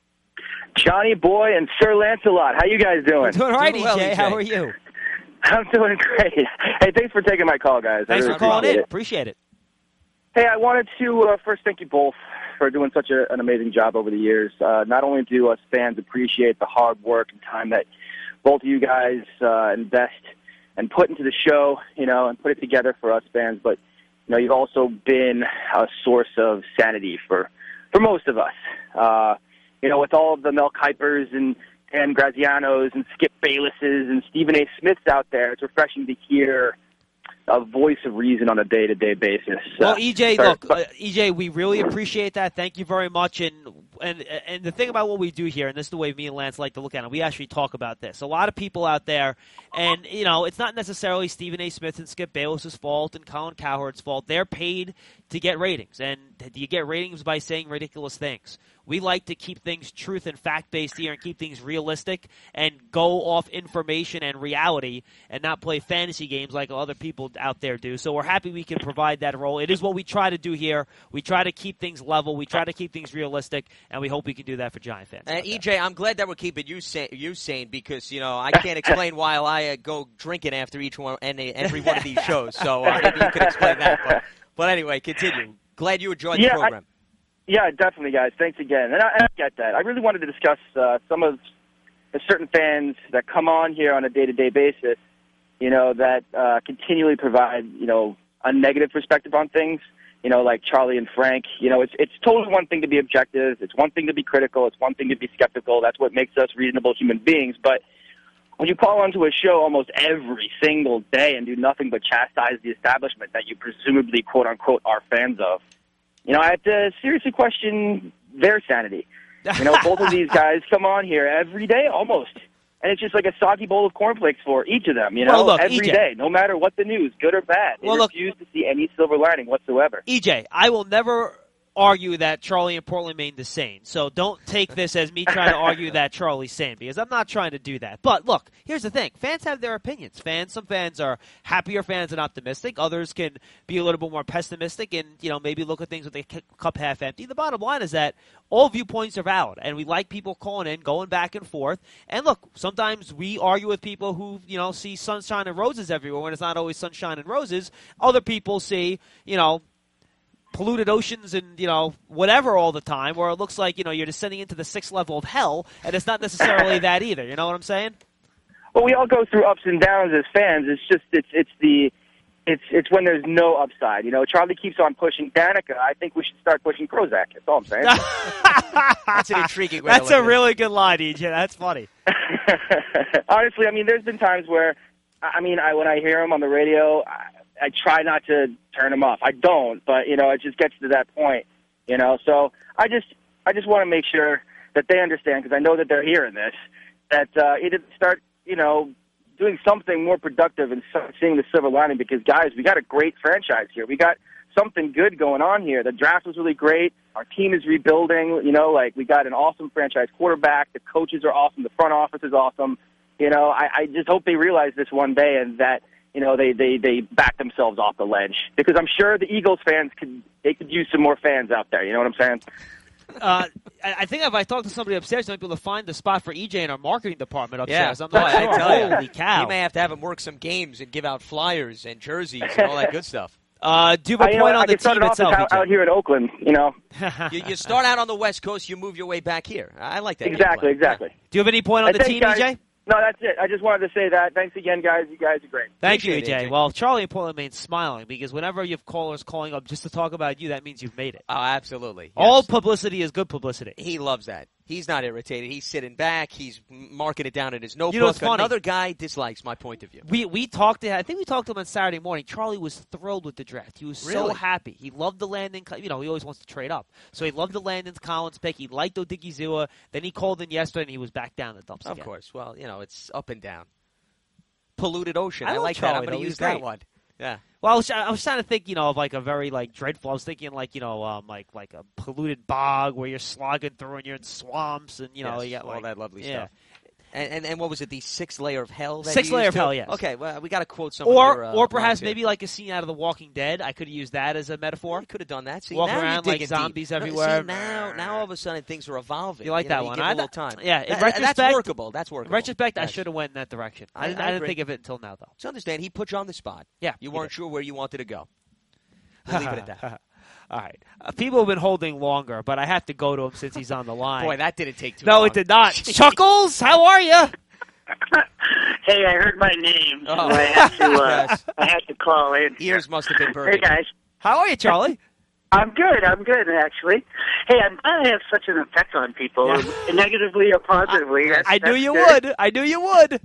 Johnny Boy and Sir Lancelot. How you guys doing? Doing all right, Doing E J. well, E J. How are you? I'm doing great. Hey, thanks for taking my call, guys. Thanks I for really calling in. appreciate it. Appreciate it. Hey, I wanted to uh, first thank you both for doing such a, an amazing job over the years. Uh, not only do us fans appreciate the hard work and time that both of you guys uh, invest and put into the show, you know, and put it together for us fans, but you know, you've also been a source of sanity for for most of us. Uh, you know, with all of the Mel Kipers and Dan Grazianos and Skip Baylesses and Stephen A. Smiths out there, it's refreshing to hear a voice of reason on a day-to-day basis. Well, uh, E J, sorry, look, uh, E J, we really appreciate that. Thank you very much. And and and the thing about what we do here, and this is the way me and Lance like to look at it, we actually talk about this. A lot of people out there, and, you know, it's not necessarily Stephen A. Smith and Skip Bayless' fault and Colin Cowherd's fault. They're paid to get ratings, and you get ratings by saying ridiculous things. We like to keep things truth and fact-based here and keep things realistic and go off information and reality and not play fantasy games like other people out there do. So we're happy we can provide that role. It is what we try to do here. We try to keep things level. We try to keep things realistic, and we hope we can do that for Giant fans. And E J, I'm glad that we're keeping you sane, you sane because, you know, I can't explain why I uh, go drinking after each one and every one of these shows. So uh, maybe you can explain that. But, but anyway, continue. Glad you enjoyed yeah, the program. I, yeah, definitely, guys. Thanks again. And I, I get that. I really wanted to discuss uh, some of the certain fans that come on here on a day-to-day basis, you know, that uh, continually provide, you know, a negative perspective on things. You know, like Charlie and Frank. You know, it's it's totally one thing to be objective. It's one thing to be critical. It's one thing to be skeptical. That's what makes us reasonable human beings. But when you call onto a show almost every single day and do nothing but chastise the establishment that you presumably, quote-unquote, are fans of, you know, I have to seriously question their sanity. You know, both of these guys come on here every day almost. And it's just like a soggy bowl of cornflakes for each of them, you know, well, look, every E J. day, no matter what the news, good or bad. They well, look, refuse to see any silver lining whatsoever. E J, I will never argue that Charlie and Portland Maine is sane. So don't take this as me trying to argue that Charlie's sane, because I'm not trying to do that. But look, here's the thing. Fans have their opinions. Fans, some fans are happier fans and optimistic. Others can be a little bit more pessimistic and, you know, maybe look at things with the cup half empty. The bottom line is that all viewpoints are valid, and we like people calling in, going back and forth. And look, sometimes we argue with people who, you know, see sunshine and roses everywhere when it's not always sunshine and roses. Other people see, you know, polluted oceans and, you know, whatever all the time, where it looks like, you know, you're descending into the sixth level of hell, and it's not necessarily that either. You know what I'm saying? Well, we all go through ups and downs as fans. It's just, it's it's the, it's it's when there's no upside. You know, Charlie keeps on pushing Danica. I think we should start pushing Prozac. That's all I'm saying. That's an intriguing way That's to look a at really good line, E J. That's funny. Honestly, I mean, there's been times where, I mean, I when I hear him on the radio, I, I try not to turn him off. I don't, but, you know, it just gets to that point, you know. So I just I just want to make sure that they understand, because I know that they're hearing this, that uh, he didn't start, you know, doing something more productive and seeing the silver lining, because, guys, we got a great franchise here. We got something good going on here. The draft was really great. Our team is rebuilding. You know, like, we got an awesome franchise quarterback. The coaches are awesome. The front office is awesome. You know, I, I just hope they realize this one day, and that, you know, they, they, they back themselves off the ledge, because I'm sure the Eagles fans could they could use some more fans out there. You know what I'm saying? Uh, I I think if I talk to somebody upstairs, I might be able to find the spot for E J in our marketing department Yeah, upstairs. I'm not I sure. tell you. Holy cow. You may have to have him work some games and give out flyers and jerseys and all that good stuff. Uh, do you have a I, you point know, on I the get started team off itself, out, out here in Oakland, you know. you, you start out on the West Coast, you move your way back here. I like that. Exactly, exactly. Do you have any point on I the think, team, guys, E J? No, that's it. I just wanted to say that. Thanks again, guys. You guys are great. Thank you, E Appreciate it, J. E J. Well, Charlie and Portland Main's smiling, because whenever you have callers calling up just to talk about you, that means you've made it. Oh, absolutely. Yes. All publicity is good publicity. He loves that. He's not irritated. He's sitting back. He's marking it down in his notebook. You know, it's funny. Another guy dislikes my point of view. We we talked to I think we talked to him on Saturday morning. Charlie was thrilled with the draft. He was so Really? happy. He loved the Landon. You know, he always wants to trade up, so he loved the Landon Collins pick. He liked Odigizua. Then he called in yesterday, and he was back down the dumps Of again. course. Well, you know, it's up and down. Polluted ocean. I I, love like Charlie, that. I'm though. going to He's use that great. one. Yeah. Well, I was, I was trying to think, you know, of like a very like dreadful. I was thinking like you know, um, like like a polluted bog where you're slogging through and you're in swamps and you know, Yes, you got all like, that lovely yeah. stuff. And, and and what was it? The sixth layer of hell. That Sixth you layer used of to? hell, yes. Okay, well, we got to quote some. Or of your, uh, or perhaps lines here. maybe like a scene out of The Walking Dead. I could have used that as a metaphor. You could have done that. See, Walk now around you're like digging deep. zombies No, everywhere. See, now, now all of a sudden things are evolving. You like know, that you one? Give it I- a little time. yeah, in That- retrospect- that's workable. That's workable. In retrospect, I Yes. should have went in that direction. I, I- didn't, I I didn't agree. think of it until now, though. So understand, he put you on the spot. Yeah, You he weren't did. sure where you wanted to go. We'll leave it at that. All right. Uh, people have been holding longer, but I have to go to him since he's on the line. Boy, that didn't take too no, long. it did not. Chuckles, how are you? Hey, I heard my name, so Oh. I had to. Uh, Yes. I had to call in. Ears must have been burning. Hey guys, How are you, Charlie? I'm good. I'm good actually. Hey, I'm glad I have such an effect on people, Yeah. negatively or positively. That's- I knew that's you good. would. I knew you would.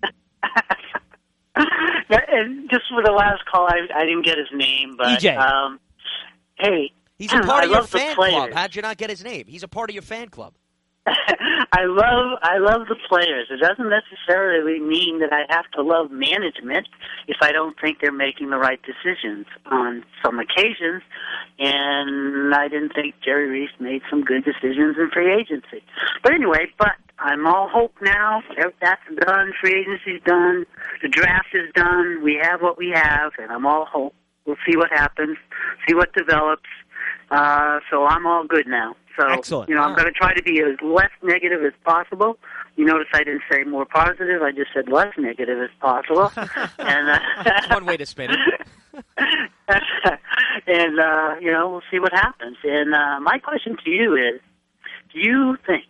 And just for the last call, I, I didn't get his name, but E J. um, hey, He's a part I of your love the fan club. players. How'd you not get his name? He's a part of your fan club. I love I love the players. It doesn't necessarily mean that I have to love management if I don't think they're making the right decisions on some occasions. And I didn't think Jerry Reese made some good decisions in free agency. But anyway, but I'm all hope now. That's done. Free agency's done. The draft is done. We have what we have, and I'm all hope. We'll see what happens, see what develops. Uh, so I'm all good now. So, Excellent. you know, I'm Wow. going to try to be as less negative as possible. You notice I didn't say more positive. I just said less negative as possible. and uh, That's one way to spin it. and, uh, you know, we'll see what happens. And uh, my question to you is, do you think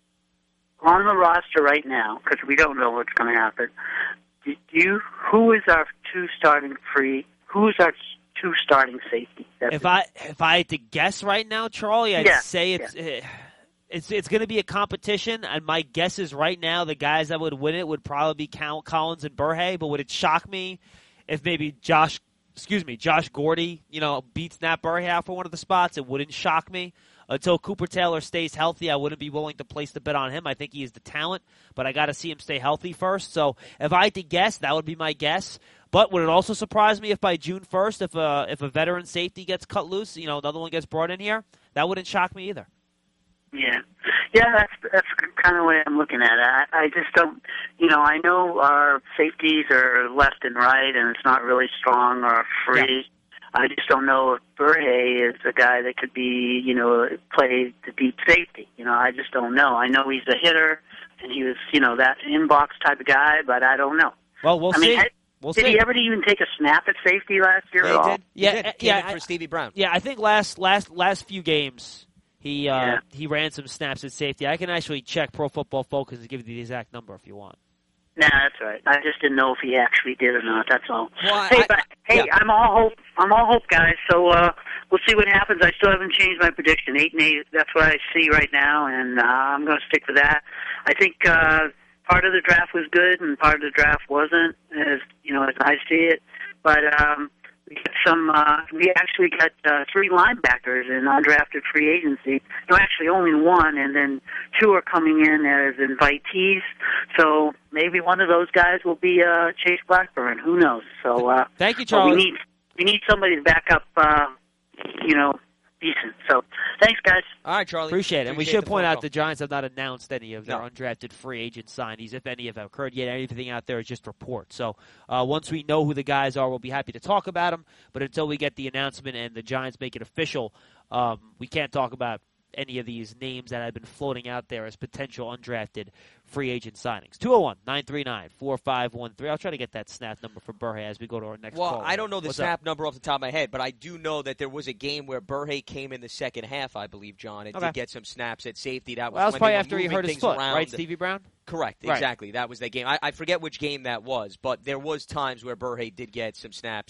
on the roster right now, because we don't know what's going to happen, do you, who is our two starting free, who is our two starting safety? That's If I if I had to guess right now, Charlie, I'd Yeah, say it's eh, it's it's going to be a competition, and my guess is right now the guys that would win it would probably be Cal- Collins and Burhay. But would it shock me if maybe Josh, excuse me, Josh Gordy, you know, beats Nat Burhay out for one of the spots? It wouldn't shock me. Until Cooper Taylor stays healthy, I wouldn't be willing to place the bet on him. I think he is the talent, but I got to see him stay healthy first. So if I had to guess, that would be my guess. But would it also surprise me if by June first, if a if a veteran safety gets cut loose, you know, another one gets brought in here? That wouldn't shock me either. Yeah, yeah, that's that's kind of the way I'm looking at it. I, I just don't, you know, I know our safeties are left and right, and it's not really strong or free. I just don't know if Burhay is a guy that could be, you know, play the deep safety. You know, I just don't know. I know he's a hitter, and he was, you know, that inbox type of guy, but I don't know. Well, we'll I see. mean, had- we'll did see. he ever even take a snap at safety last year Yeah, at he all? did. He Yeah, did. uh, Came yeah, in for I- Stevie Brown. Yeah, I think last last last few games he uh, Yeah. he ran some snaps at safety. I can actually check Pro Football Focus and give you the exact number if you want. Nah, that's right. I just didn't know if he actually did or not. That's all. Well, I- hey, I- but hey, yeah. I'm all hope. I'm all hope, guys. So uh, we'll see what happens. I still haven't changed my prediction. Eight and eight. That's what I see right now, and uh, I'm going to stick with that. I think uh, part of the draft was good, and part of the draft wasn't, as you know, as I see it. But um, we got some. Uh, we actually got uh, three linebackers in undrafted free agency. No, actually only one, and then two are coming in as invitees. So maybe one of those guys will be uh, Chase Blackburn. Who knows? So uh, Thank you, but we Charlie. need we need somebody to back up. Uh, you know, decent. So thanks, guys. All right, Charlie. Appreciate it. And we Appreciate should the point phone out call. the Giants have not announced any of their No. undrafted free agent signees, if any have occurred yet. Anything out there is just reports. So uh, once we know who the guys are, we'll be happy to talk about them. But until we get the announcement and the Giants make it official, um, we can't talk about any of these names that have been floating out there as potential undrafted free agent signings. two oh one, nine three nine, four five one three. I'll try to get that snap number for Burhay as we go to our next Well, call. I don't know the What's snap up? number off the top of my head, but I do know that there was a game where Burhay came in the second half, I believe, John, and Okay. did get some snaps at safety. That was Well, that was when probably they were after he moving hurt his things foot, around. right, Stevie Brown? Correct, Right. exactly. That was the game. I, I forget which game that was, but there was times where Burhay did get some snaps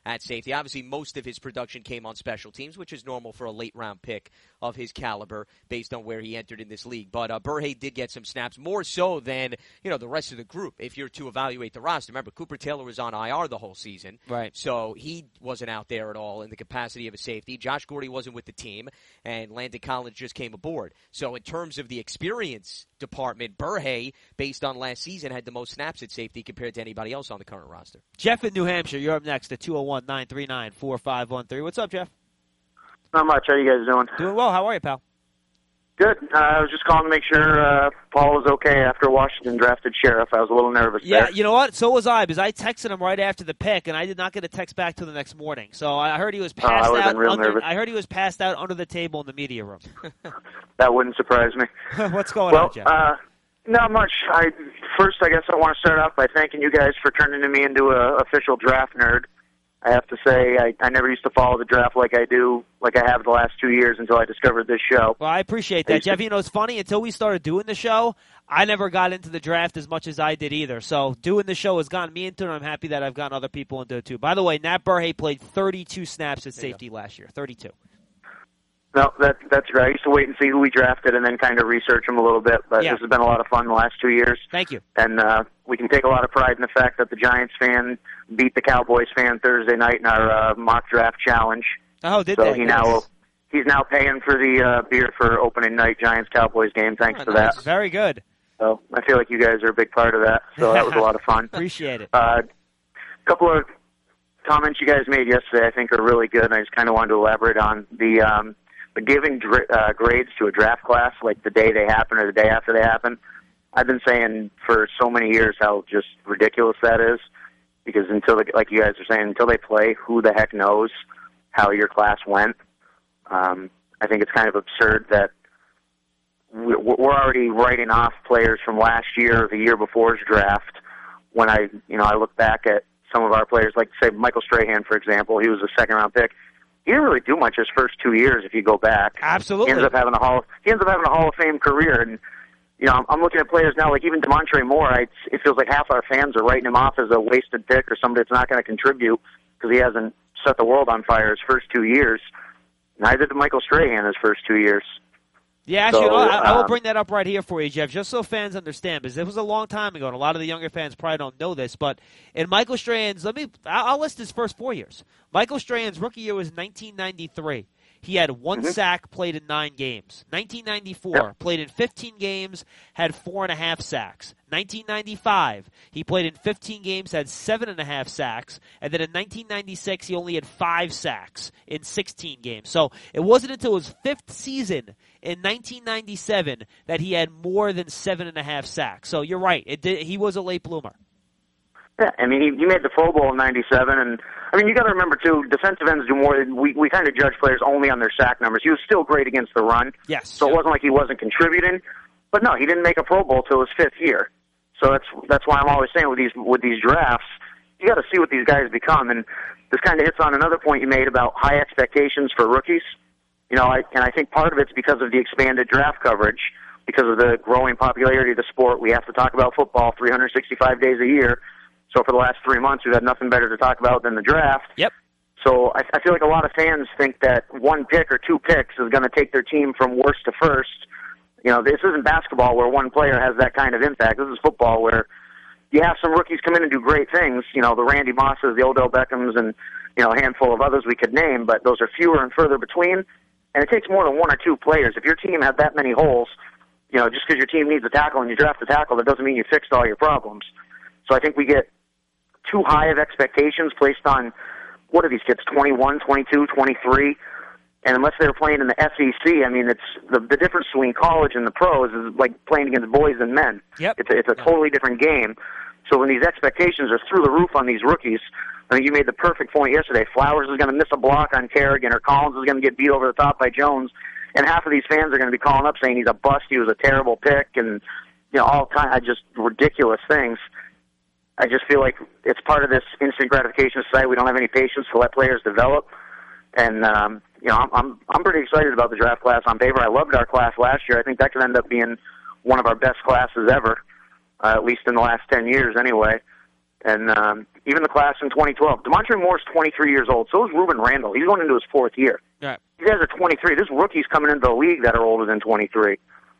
at safety. Obviously, most of his production came on special teams, which is normal for a late-round pick of his caliber based on where he entered in this league. But uh, Burhay did get some snaps, more so than, you know, the rest of the group. If you're to evaluate the roster, remember, Cooper Taylor was on I R the whole season. Right. So he wasn't out there at all in the capacity of a safety. Josh Gordy wasn't with the team, and Landon Collins just came aboard. So in terms of the experience department, Burhay, based on last season, had the most snaps at safety compared to anybody else on the current roster. Jeff in New Hampshire, you're up next at two oh one, nine three nine, four five one three. What's up, Jeff? Not much. How you guys doing? Doing well. How are you, pal? Good. Uh, I was just calling to make sure uh, Paul was okay after Washington drafted Sheriff. I was a little nervous Yeah, there. you know what? So was I, because I texted him right after the pick, and I did not get a text back till the next morning. So I heard he was Oh, I passed would've out. been real under, nervous. I heard he was passed out under the table in the media room. That wouldn't surprise me. What's going well, on, Jeff? Uh, not much. I First, I guess I want to start off by thanking you guys for turning me into an official draft nerd. I have to say, I, I never used to follow the draft like I do, like I have the last two years until I discovered this show. Well, I appreciate that, Jeff. You know, it's funny. Until we started doing the show, I never got into the draft as much as I did either. So doing the show has gotten me into it, and I'm happy that I've gotten other people into it, too. By the way, Nat Burhay played thirty-two snaps at safety last year. thirty-two. No, that, that's great. I used to wait and see who we drafted and then kind of research them a little bit. But Yeah. this has been a lot of fun the last two years. Thank you. And uh, we can take a lot of pride in the fact that the Giants fan beat the Cowboys fan Thursday night in our uh, mock draft challenge. Oh, did so they? he Nice. now he's now paying for the uh, beer for opening night Giants Cowboys game. Thanks Oh, to nice. that. Very good. So I feel like you guys are a big part of that. So that was a lot of fun. Appreciate it. A uh, couple of comments you guys made yesterday I think are really good, and I just kind of wanted to elaborate on the um, the giving dr- uh, grades to a draft class like the day they happen or the day after they happen. I've been saying for so many years how just ridiculous that is, because until, the, like you guys are saying, until they play, who the heck knows how your class went? Um, I think it's kind of absurd that we're we're already writing off players from last year or the year before's draft. When I, you know, I look back at some of our players, like say Michael Strahan, for example, he was a second round pick. He didn't really do much his first two years if you go back. Absolutely. He ends up having a hall. He ends up having a Hall of Fame career, and you know, I'm, I'm looking at players now, like even Demontre Moore. I, it feels like half our fans are writing him off as a wasted pick or somebody that's not going to contribute because he hasn't set the world on fire his first two years. Neither did Michael Strahan his first two years. Yeah, actually, So, I, I will um, bring that up right here for you, Jeff, just so fans understand, because it was a long time ago, and a lot of the younger fans probably don't know this, but in Michael Strahan's, let me, I'll, I'll list his first four years. Michael Strahan's rookie year was nineteen ninety-three. He had one Mm-hmm. sack, played in nine games. nineteen ninety-four, Yep. played in fifteen games, had four and a half sacks. nineteen ninety-five, he played in fifteen games, had seven and a half sacks. And then in nineteen ninety-six, he only had five sacks in sixteen games. So it wasn't until his fifth season in nineteen ninety-seven that he had more than seven and a half sacks. So you're right. It did, he was a late bloomer. Yeah, I mean, he, he made the Pro Bowl in ninety-seven, and I mean, you got to remember too, defensive ends do more than we we kind of judge players only on their sack numbers. He was still great against the run, Yes. so it wasn't like he wasn't contributing. But no, he didn't make a Pro Bowl till his fifth year. So that's that's why I'm always saying with these with these drafts, you got to see what these guys become. And this kind of hits on another point you made about high expectations for rookies. You know, I, and I think part of it's because of the expanded draft coverage, because of the growing popularity of the sport. We have to talk about football three hundred sixty-five days a year. So for the last three months, we've had nothing better to talk about than the draft. Yep. So I, I feel like a lot of fans think that one pick or two picks is going to take their team from worst to first. You know, this isn't basketball where one player has that kind of impact. This is football where you have some rookies come in and do great things. You know, the Randy Mosses, the Odell Beckhams, and, you know, a handful of others we could name, but those are fewer and further between. And it takes more than one or two players. If your team has that many holes, you know, just because your team needs a tackle and you draft a tackle, that doesn't mean you fixed all your problems. So I think we get too high of expectations placed on, what are these kids, twenty-one, twenty-two, twenty-three? And unless they're playing in the S E C, I mean, it's the, the difference between college and the pros is like playing against boys and men. Yep. It's a, it's a totally different game. So when these expectations are through the roof on these rookies, I think you made the perfect point yesterday. Flowers is going to miss a block on Kerrigan, or Collins is going to get beat over the top by Jones, and half of these fans are going to be calling up saying he's a bust, he was a terrible pick, and you know all kind of just ridiculous things. I just feel like it's part of this instant gratification society. We don't have any patience to let players develop, and um, you know I'm, I'm I'm pretty excited about the draft class on paper. I loved our class last year. I think that could end up being one of our best classes ever, uh, at least in the last ten years, anyway. And um, even the class in twenty twelve. DeMontre Moore's twenty-three years old. So is Ruben Randall. He's going into his fourth year. Right. These guys are twenty-three. There's rookies coming into the league that are older than twenty-three.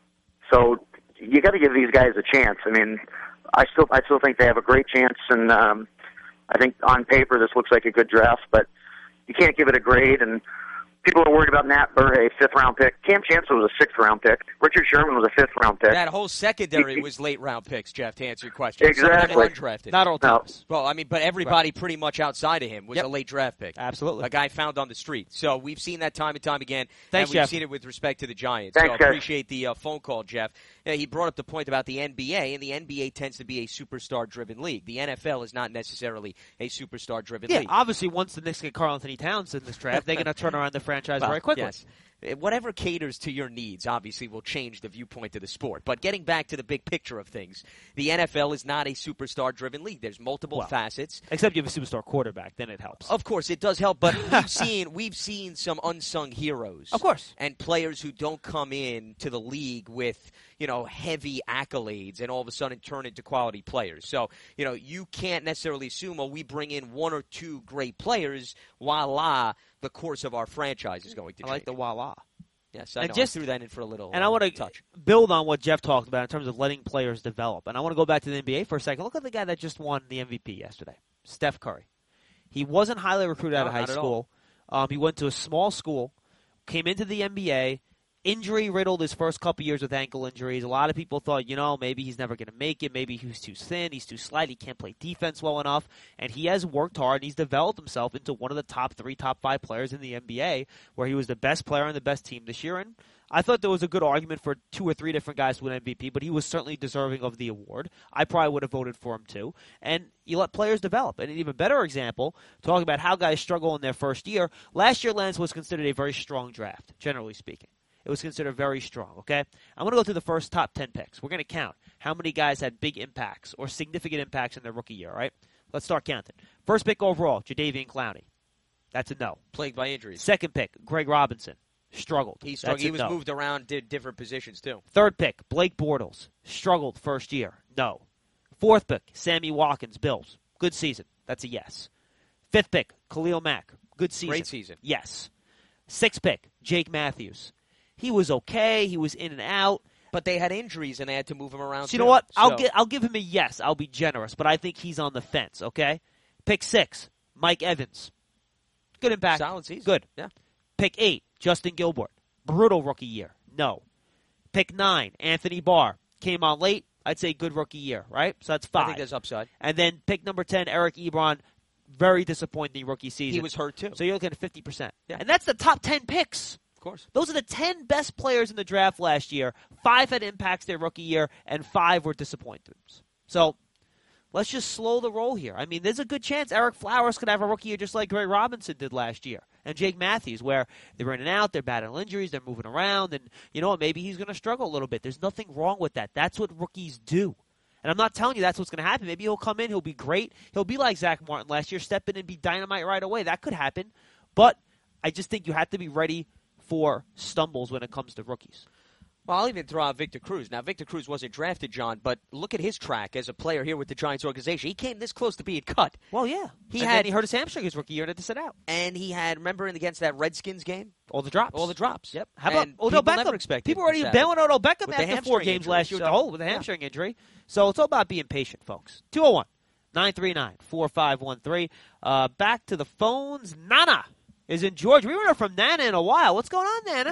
So you got to give these guys a chance. I mean, I still I still think they have a great chance, and um, I think on paper this looks like a good draft, but you can't give it a grade. And people are worried about Nat Burhay, fifth-round pick. Cam Chancellor was a sixth-round pick. Richard Sherman was a fifth-round pick. That whole secondary was late-round picks, Jeff, to answer your question. Exactly. Some of them undrafted. Not all times. Well, I mean, but everybody pretty much outside of him was Yep. a late draft pick. Absolutely. A guy found on the street. So we've seen that time and time again. Thanks, and we've Jeff. seen it with respect to the Giants. Thanks, so I guys. appreciate the uh, phone call, Jeff. Uh, he brought up the point about the N B A, and the N B A tends to be a superstar-driven league. The N F L is not necessarily a superstar-driven Yeah, league. obviously, once the Knicks get Karl Anthony Towns in this draft, they're going to turn around the franchise Well, very quickly. Yes. Uh, Whatever caters to your needs, obviously, will change the viewpoint of the sport. But getting back to the big picture of things, the N F L is not a superstar-driven league. There's multiple Well, facets. Except you have a superstar quarterback, then it helps. Of course, it does help, but we've seen we've seen some unsung heroes. Of course. And players who don't come in to the league with, you know, heavy accolades and all of a sudden turn into quality players. So, you know, you can't necessarily assume, oh, we bring in one or two great players, voila, the course of our franchise is going to I change. like the voila. Yes, I And know. just- I threw that in for a little And I uh, want to touch. build on what Jeff talked about in terms of letting players develop. And I want to go back to the N B A for a second. Look at the guy that just won the M V P yesterday, Steph Curry. He wasn't highly recruited out No, of high not at all. school. Um, he went to a small school, came into the N B A, injury riddled his first couple years with ankle injuries. A lot of people thought, you know, maybe he's never going to make it. Maybe he's too thin. He's too slight. He can't play defense well enough. And he has worked hard, and he's developed himself into one of the top three, top five players in the N B A, where he was the best player on the best team this year. And I thought there was a good argument for two or three different guys to win M V P, but he was certainly deserving of the award. I probably would have voted for him too. And you let players develop. And an even better example, talking about how guys struggle in their first year, last year Lance was considered a very strong draft, generally speaking. It was considered very strong, okay? I'm going to go through the first top ten picks. We're going to count how many guys had big impacts or significant impacts in their rookie year, all right? Let's start counting. First pick overall, Jadeveon Clowney. That's a no. Plagued by injuries. Second pick, Greg Robinson. Struggled. He, struggled. That's he a was no. moved around, did different positions, too. Third pick, Blake Bortles. Struggled first year. No. Fourth pick, Sammy Watkins, Bills. Good season. That's a yes. Fifth pick, Khalil Mack. Good season. Great season. Yes. Sixth pick, Jake Matthews. He was okay. He was in and out. But they had injuries, and they had to move him around, So you too. know what? I'll So- give I'll give him a yes. I'll be generous, but I think he's on the fence. Okay. Pick six, Mike Evans. Good impact. Solid season. Good. Yeah. Pick eight, Justin Gilbert. Brutal rookie year. No. Pick nine, Anthony Barr. Came on late. I'd say good rookie year, right? So that's five. I think there's upside. And then pick number ten, Eric Ebron. Very disappointing rookie season. He was hurt, too. So you're looking at fifty percent. Yeah. And that's the top ten picks. Of course. Those are the ten best players in the draft last year. Five had impacts their rookie year, and five were disappointments. So let's just slow the roll here. I mean, there's a good chance Eric Flowers could have a rookie year just like Greg Robinson did last year. And Jake Matthews, where they're in and out, they're battling injuries, they're moving around, and you know what, maybe he's going to struggle a little bit. There's nothing wrong with that. That's what rookies do. And I'm not telling you that's what's going to happen. Maybe he'll come in, he'll be great. He'll be like Zach Martin last year, step in and be dynamite right away. That could happen. But I just think you have to be ready for stumbles when it comes to rookies. Well, I'll even throw out Victor Cruz. Now, Victor Cruz wasn't drafted, John, but look at his track as a player here with the Giants organization. He came this close to being cut. Well, yeah. He and had then he hurt his hamstring his rookie year and had to sit out. And he had, remember, in against that Redskins game? All the drops. All the drops. Yep. How about And Odell people Beckham? never expected People already that. bailing Odell Beckham With the after four hamstring games injury. last year with So- the whole with a yeah. hamstring injury. So it's all about being patient, folks. two oh one, nine three nine, four five one three. Uh, back to the phones. Nana is in Georgia. We haven't heard from Nana in a while. What's going on, Nana?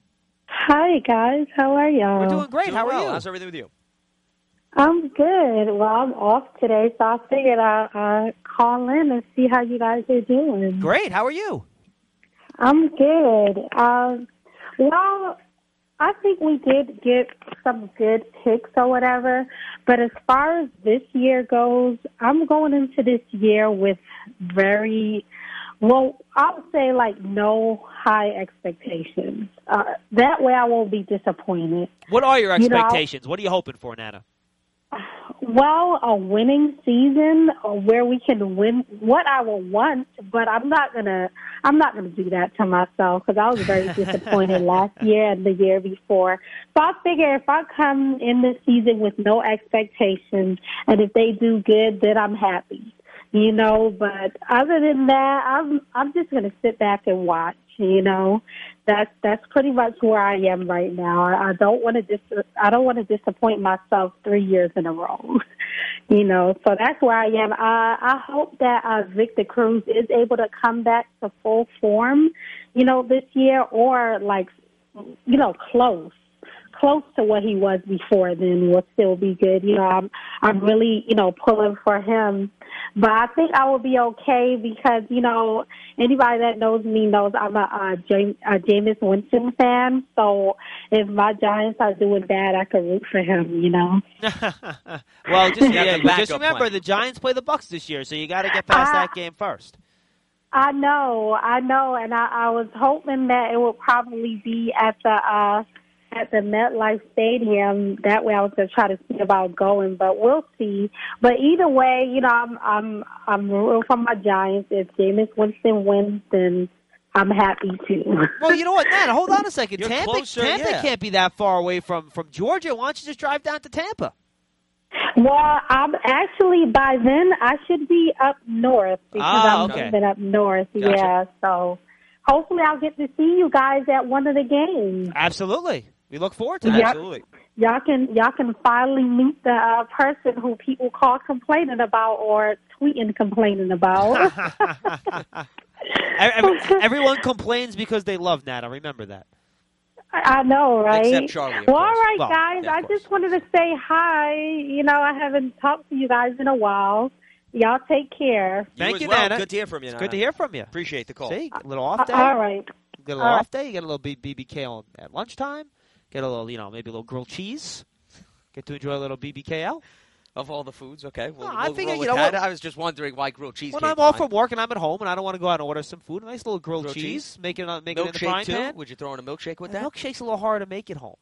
Hi, guys. How are y'all? We're doing great. Doing How are well. you? How's everything with you? I'm good. Well, I'm off today, so I figured I'd uh, call in and see how you guys are doing. Great. How are you? I'm good. Um, well, I think we did get some good picks or whatever, but as far as this year goes, I'm going into this year with very, well, I would say like no high expectations. Uh, that way I won't be disappointed. What are your You know, expectations? what are you hoping for, Nana? Well, a winning season where we can win what I will want, but I'm not gonna. I'm not gonna do that to myself because I was very disappointed last year and the year before. So I figure if I come in this season with no expectations, and if they do good, then I'm happy. you know. But other than that, I'm I'm just gonna sit back and watch, you know. That's that's pretty much where I am right now. I, I don't want to dis- I don't want to disappoint myself three years in a row, you know. So that's where I am. I I hope that uh, Victor Cruz is able to come back to full form, you know, this year, or like, you know, close. close to what he was before, then will still be good. You know, I'm I'm really, you know, pulling for him. But I think I will be okay because, you know, anybody that knows me knows I'm a, a, James, a Jameis Winston fan. So if my Giants are doing bad, I can root for him, you know. Well, just, yeah, backup just remember, plan. the Giants play the Bucs this year, so you got to get past I- that game first. I know, I know, and I, I was hoping that it would probably be at the uh, at the MetLife Stadium. That way, I was going to try to see about going, but we'll see. But either way, you know, I'm I'm I'm rooting for my Giants. If Jameis Winston wins, then I'm happy too. Well, you know what, Nana, hold on a second. You're Tampa, closer, Tampa yeah. can't be that far away from, from Georgia. Why don't you just drive down to Tampa? Well, I'm actually, by then, I should be up north because Ah, I'm okay. moving up north. Gotcha. Yeah, so hopefully I'll get to see you guys at one of the games. Absolutely. We look forward to Yeah. that. Absolutely. Y'all can y'all can finally meet the uh, person who people call complaining about or tweeting complaining about. Every- Everyone complains because they love Nana. Remember that. I I know, right? Except Charlie, of well, all course. right, Well, guys. yeah, of I course. just wanted to say hi. You know, I haven't talked to you guys in a while. Y'all take care. Thank as you, well. Nana. Good to hear from you, It's Nana. good to hear from you. Appreciate the call. See, a little off day. Uh, all right. Get a little All right. off day. You get a little B B K on at lunchtime. Get a little, you know, maybe a little grilled cheese. Get to enjoy a little B B K L. Of all the foods, okay. We'll, No, I we'll figure, roll you with know that. what? I was just wondering why grilled cheese When came I'm to off mind. from work and I'm at home and I don't want to go out and order some food, a nice little grilled, Grilled cheese, cheese? make it, uh, make it in the Milkshake, frying too? pan. Would you throw in a milkshake with A that? milkshake's a little hard to make at home.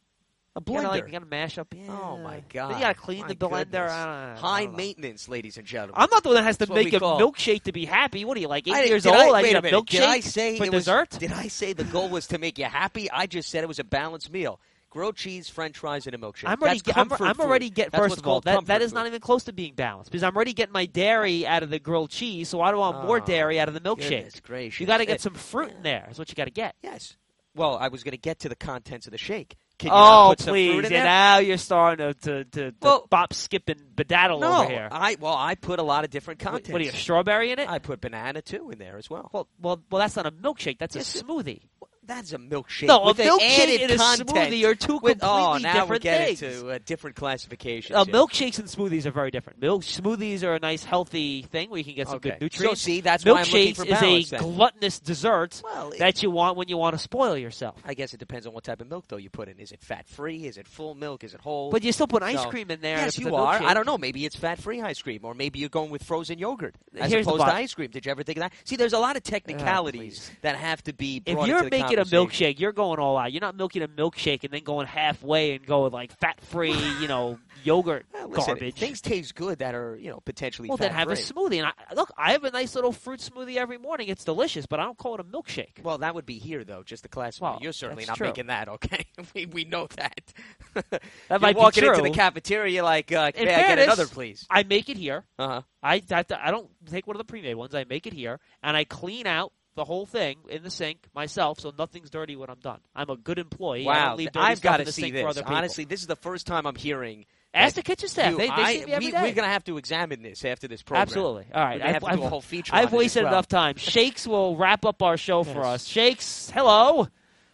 A You gotta, like, blender. you gotta mash up. Yeah. Oh, my God. Then you gotta clean My the blender. goodness. I don't, I don't High know. maintenance, ladies and gentlemen. I'm not the one that has to That's what make we a call- milkshake to be happy. What are you, like eight I- years did old? I, I wait need a a minute. milkshake Did I say for it was- dessert? Did I say the goal was to make you happy? I just said it was a balanced meal. Grilled cheese, French fries, and a milkshake. I'm already, That's get, I'm, comfort I'm already food. get. That's First what's of all, called that, comfort that is food. not even close to being balanced because I'm already getting my dairy out of the grilled cheese, so I don't want more Oh, dairy out of the milkshake. Goodness gracious. You got to get Eh, some fruit in there. That's what you got to get. Yes. Well, I was going to get to the contents of the shake. Can you not Oh, put some please! fruit And in there? now you're starting to to, to, to Well, bop, skip, and bedaddle no, over here. I well, I put a lot of different What, contents. what are you, strawberry in it? I put banana too in there as well. well, well, well, that's not a milkshake. That's Yes, a it- smoothie. That's a milkshake. No, a with the milkshake added and a content. smoothie are two with, oh, completely now different we're getting things. to uh, different classifications. Uh, here. milkshakes and smoothies are very different. Milk smoothies are a nice, healthy thing where you can get some Okay. good nutrients. So, see, that's why I'm looking Milkshakes for is balance, a then. gluttonous dessert Well, it- that you want when you want to spoil yourself. I guess it depends on what type of milk, though, you put in. Is it fat-free? Is it full milk? Is it whole? But you still put ice So- cream in there. Yes, and you it's a are. milkshake. I don't know. Maybe it's fat-free ice cream, or maybe you're going with frozen yogurt as Here's the opposed to bottom. ice cream. Did you ever think of that? See, there's a lot of technicalities please. that have to be If brought you're into the making a conversation. milkshake, you're going all out. You're not milking a milkshake and then going halfway and going like fat-free, you know, yogurt Well, listen, garbage. things taste good that are, you know, potentially Well, then have a fat-free. smoothie. And I, look, I have a nice little fruit smoothie every morning. It's delicious, but I don't call it a milkshake. Well, that would be here, though, just the class. Well, you're certainly that's not true. making that, okay? we, we know that. That you're might be walking into true. the cafeteria, you're like, uh, In may I get fairness, another, please? I make it here. Uh-huh. I, I, I don't take one of the pre-made ones. I make it here, and I clean out the whole thing in the sink myself, so nothing's dirty when I'm done. I'm a good employee. I Wow, don't leave dirty I've stuff got in to the see sink this. for other people. Honestly, this is the first time I'm hearing. Ask that the kitchen staff. you- they they I- see me every we, day. We're going to have to examine this after this program. Absolutely. All right. We're gonna have I've, to do I've- a whole feature on I've it as wasted well. enough time. Shakes will wrap up our show for Yes. us. Shakes, hello.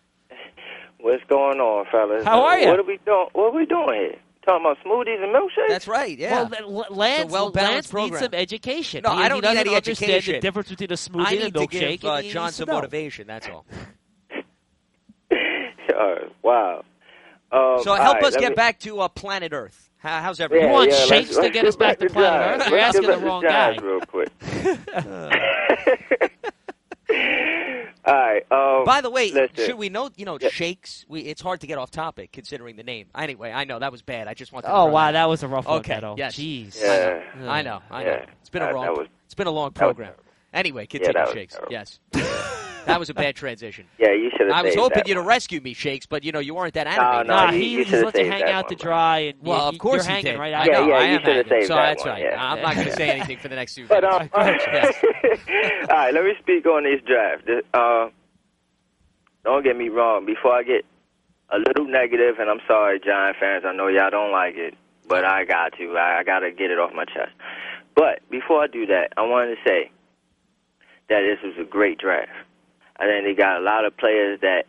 What's going on, fellas? How are ya? What are we doing? What are we doing here? Talking about smoothies and milkshakes? That's right, yeah. Well, then L- Lance, It's a well-balanced Lance needs program. some education. No, he, I he don't need doesn't any understand education. the difference between a smoothie I and a need to milkshake. give uh, and he John needs some to know. motivation, that's all. Uh, wow. Um, So all help right, us let get me- back to uh, planet Earth. How, how's Yeah, everything? You want yeah, let's- Shakes to let's get us back to planet Giants. Earth? You're Let's asking get the back wrong to Giants guy. real quick. All right. Um, By the way, listen. should we note, you know, Yeah. shakes? We, it's hard to get off topic considering the name. Anyway, I know that was bad. I just wanted. to Oh throw wow, that that was a rough one, Okay, Beto. yes. Jeez. Yeah. out. I know. I know. Yeah. It's been a That- long. that was- it's been a long that was program. terrible. Anyway, Yeah, continue, that was shakes. terrible. Yes. That was a bad transition. Yeah, you should have. I was saved hoping that you'd one. rescue me, Shakes, but you know you weren't that No, animated. no, Nah, you- he you just should've lets you saved hang that out one, to bro. dry, and Well, you, of course you're he hanging did. right I out. Yeah, know, yeah, I you am should've hanging, saved so that that's one, right. yeah. I'm not going to say anything for the next two But minutes. um, Go ahead, Shakes. all right, let me speak on this draft. The- Uh, don't get me wrong. Before I get a little negative, and I'm sorry, Giant fans, I know y'all don't like it, but I got to. I, I got to get it off my chest. But before I do that, I wanted to say that this was a great draft. I think they got a lot of players that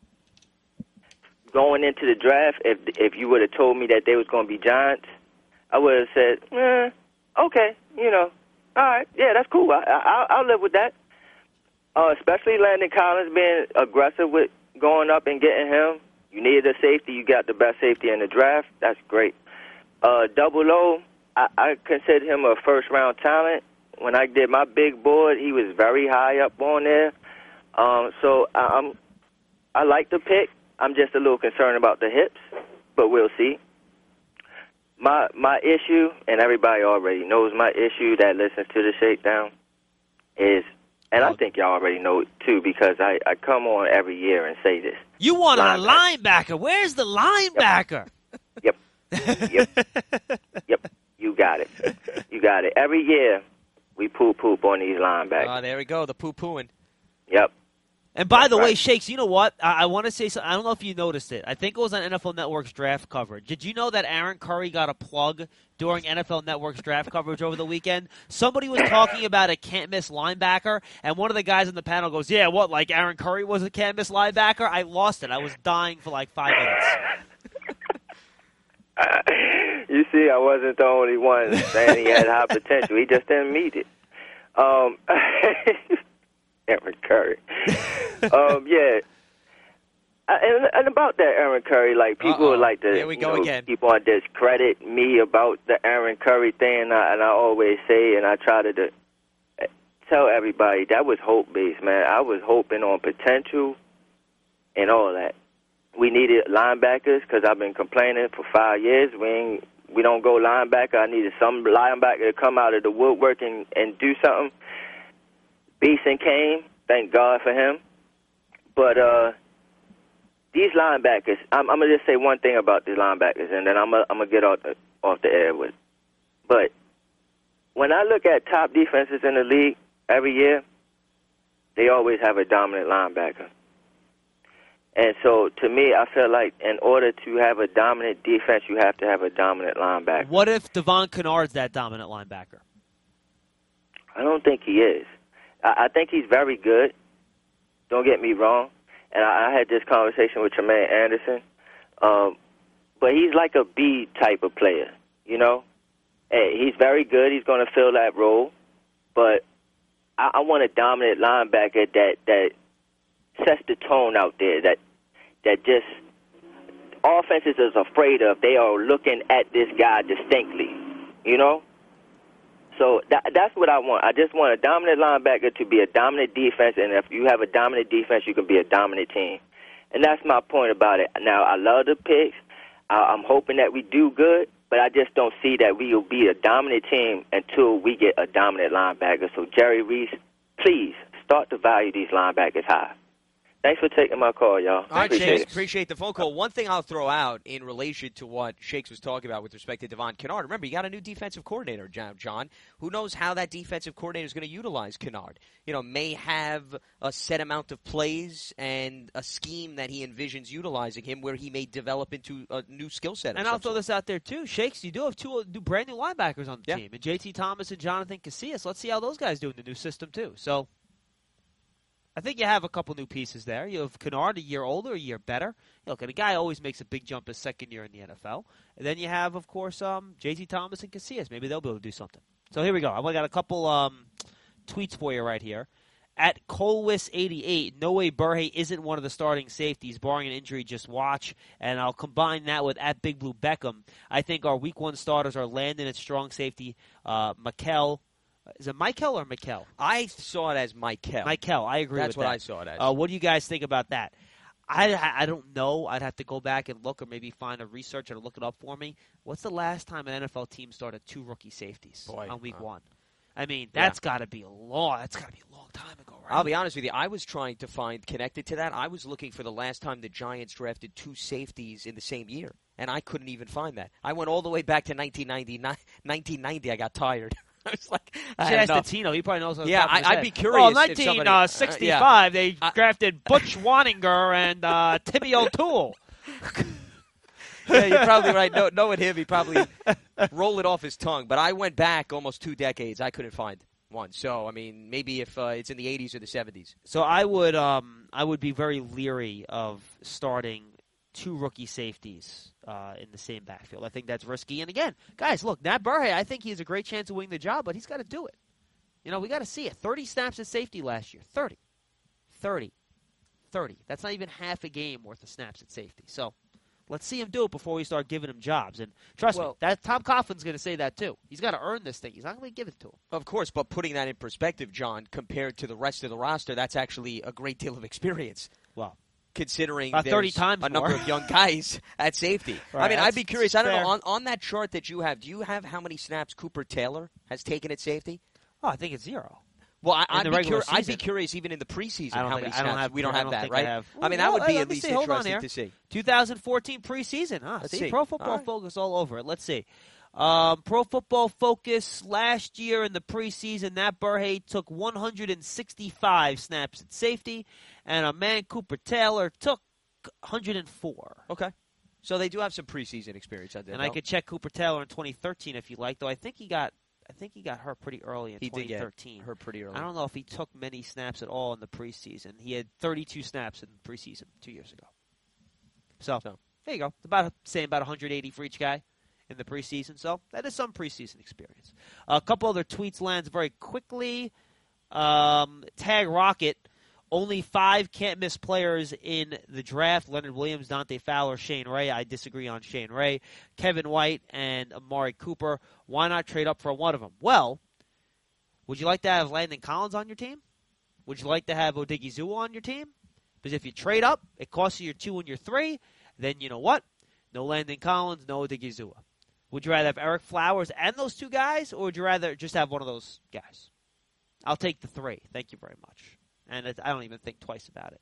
going into the draft, if if you would have told me that they was going to be Giants, I would have said, eh, okay, you know, all right, yeah, that's cool. I, I, I'll live with that. Uh, especially Landon Collins being aggressive with going up and getting him. You needed a safety. You got the best safety in the draft. That's great. Uh, Double O, I, I consider him a first-round talent. When I did my big board, he was very high up on there. Um, so I, I'm, I like the pick. I'm just a little concerned about the hips, but we'll see. My my issue, and everybody already knows my issue that listens to the Shakedown, is, and I think y'all already know it too because I, I come on every year and say this. You want a Linebacker. linebacker. Where's the linebacker? Yep. Yep. Yep. You got it. You got it. Every year we poop-poop on these linebackers. Oh, there we go, the poo-pooing. Yep. And by That's the way, right. Shakes, you know what? I, I want to say something. I don't know if you noticed it. I think it was on N F L Network's draft coverage. Did you know that Aaron Curry got a plug during N F L Network's draft coverage over the weekend? Somebody was talking about a can't-miss linebacker, and one of the guys in the panel goes, yeah, what, like Aaron Curry was a can't-miss linebacker? I lost it. I was dying for like five minutes. You see, I wasn't the only one saying he had high potential. He just didn't meet it. Um, Aaron Curry. um, yeah. Uh, And, and about that Aaron Curry, like people Uh-oh. would like to Here we you go know, again. keep on discredit me about the Aaron Curry thing, and I, and I always say, and I try to do, tell everybody that was hope based, man. I was hoping on potential and all that. We needed linebackers because I've been complaining for five years. We ain't, we don't go linebacker. I needed some linebacker to come out of the woodwork and, and do something. Beeson came, thank God for him. But uh, these linebackers, I'm, I'm gonna just say one thing about these linebackers, and then I'm gonna I'm gonna get off the, off the air with it. But when I look at top defenses in the league every year, they always have a dominant linebacker. And so, to me, I feel like in order to have a dominant defense, you have to have a dominant linebacker. What if Devon Kennard's that dominant linebacker? I don't think he is. I, I think he's very good. Don't get me wrong. And I, I had this conversation with Tremaine Anderson. Um, but he's like a B type of player, you know? Hey, he's very good. He's going to fill that role. But I, I want a dominant linebacker that, that sets the tone out there, that that just offenses is afraid of. They are looking at this guy distinctly, you know? So that, that's what I want. I just want a dominant linebacker to be a dominant defense, and if you have a dominant defense, you can be a dominant team. And that's my point about it. Now, I love the picks. I, I'm hoping that we do good, but I just don't see that we will be a dominant team until we get a dominant linebacker. So, Jerry Reese, please start to value these linebackers high. Thanks for taking my call, y'all. All right, Appreciate Shakes, it. appreciate the phone call. One thing I'll throw out in relation to what Shakes was talking about with respect to Devon Kennard. Remember, you got a new defensive coordinator, John. Who knows how that defensive coordinator is going to utilize Kennard? You know, may have a set amount of plays and a scheme that he envisions utilizing him where he may develop into a new skill set. And I'll throw this out there, too. Shakes, you do have two new brand new linebackers on the Yeah. team. And J T Thomas and Jonathan Casillas. Let's see how those guys do in the new system, too. So I think you have a couple new pieces there. You have Kennard, a year older, a year better. Look, and a guy always makes a big jump his second year in the N F L. And then you have, of course, um, J T Thomas and Casillas. Maybe they'll be able to do something. So here we go. I've got a couple um, tweets for you right here. At Colwis eighty-eight, no way Burhay isn't one of the starting safeties, barring an injury, just watch. And I'll combine that with at Big Blue Beckham. I think our week one starters are Landon at strong safety, uh, Mikel. Is it Michael or Mikel? I saw it as Mikel. Mikel, I agree That's with what that. I saw it as. Uh, what do you guys think about that? I, I don't know. I'd have to go back and look or maybe find a researcher to look it up for me. What's the last time an N F L team started two rookie safeties Boy, on week uh, one? I mean, that's yeah. got to be a long. That's got to be a long time ago, right? I'll be honest with you. I was trying to find connected to that. I was looking for the last time the Giants drafted two safeties in the same year, and I couldn't even find that. I went all the way back to nineteen ninety. nineteen ninety, I got tired. I was like, I should ask Tino. He probably knows. Yeah, I, I'd be curious. Well, nineteen sixty-five, uh, yeah. they drafted Butch Waninger and uh, Timmy O'Toole. Yeah, you're probably right. No, knowing him, he probably roll it off his tongue. But I went back almost two decades. I couldn't find one. So, I mean, maybe if uh, it's in the eighties or the seventies. So I would, um, I would be very leery of starting two rookie safeties uh, in the same backfield. I think that's risky. And again, guys, look, Nat Burhay, I think he has a great chance of winning the job, but he's got to do it. You know, we got to see it. thirty snaps at safety last year. thirty. thirty. thirty. That's not even half a game worth of snaps at safety. So let's see him do it before we start giving him jobs. And trust well, me, that Tom Coughlin's going to say that too. He's got to earn this thing. He's not going to give it to him. Of course, but putting that in perspective, John, compared to the rest of the roster, that's actually a great deal of experience. Well, considering about thirty times a more. number of young guys at safety. Right, I mean, I'd be curious. I don't fair. know, on, on that chart that you have, do you have how many snaps Cooper Taylor has taken at safety? Oh, I think it's zero. Well, I, I'd, be cur- I'd be curious even in the preseason how many think, snaps. I don't have, we don't I have don't that, think right? I, have. I mean, well, that would be at least least see. interesting to see. twenty fourteen preseason. Ah, Let's see, see. Pro Football right. Focus all over it. Let's see. Um, Pro Football Focus last year in the preseason, Nat Burhay took one hundred sixty-five snaps at safety, and a man, Cooper Taylor, took one hundred four. Okay. So they do have some preseason experience out there. And though. I could check Cooper Taylor in twenty thirteen if you like, though I think he got I think he got hurt pretty early in he twenty thirteen. Did get hurt pretty early. I don't know if he took many snaps at all in the preseason. He had thirty-two snaps in the preseason two years ago. So, so. there you go. About saying about one hundred eighty for each guy in the preseason. So that is some preseason experience. A couple other tweets lands very quickly. Um, Tag Rocket. Only five can't-miss players in the draft. Leonard Williams, Dante Fowler, Shane Ray. I disagree on Shane Ray. Kevin White and Amari Cooper. Why not trade up for one of them? Well, would you like to have Landon Collins on your team? Would you like to have Odigizua on your team? Because if you trade up, it costs you your two and your three. Then you know what? No Landon Collins, no Odigizua. Would you rather have Eric Flowers and those two guys, or would you rather just have one of those guys? I'll take the three. Thank you very much. And it, I don't even think twice about it.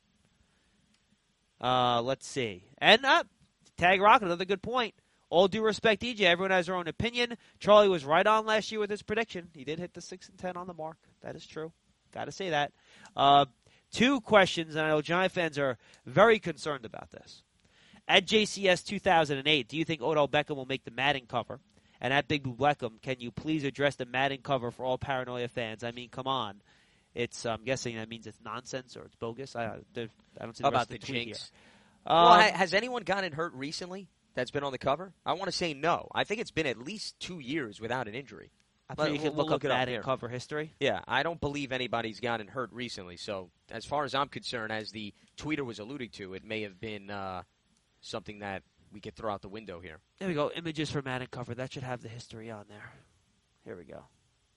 Uh, let's see. And uh, Tag Rocket, another good point. All due respect, D J, everyone has their own opinion. Charlie was right on last year with his prediction. He did hit the six and ten on the mark. That is true. Got to say that. Uh, two questions, and I know Giant fans are very concerned about this. At J C S two thousand eight, do you think Odell Beckham will make the Madden cover? And at Big Blue Beckham, can you please address the Madden cover for all Paranoia fans? I mean, come on. It's I'm guessing that means it's nonsense or it's bogus. I, I don't see the about rest the of the tweet jinx. here. Well, Um, ha- has anyone gotten hurt recently that's been on the cover? I want to say no. I think it's been at least two years without an injury. I But think you we'll- could we'll look, look up it up Madden here. cover history. Yeah, I don't believe anybody's gotten hurt recently. So as far as I'm concerned, as the tweeter was alluding to, it may have been uh, something that we could throw out the window here. There we go. Images for Madden cover. That should have the history on there. Here we go.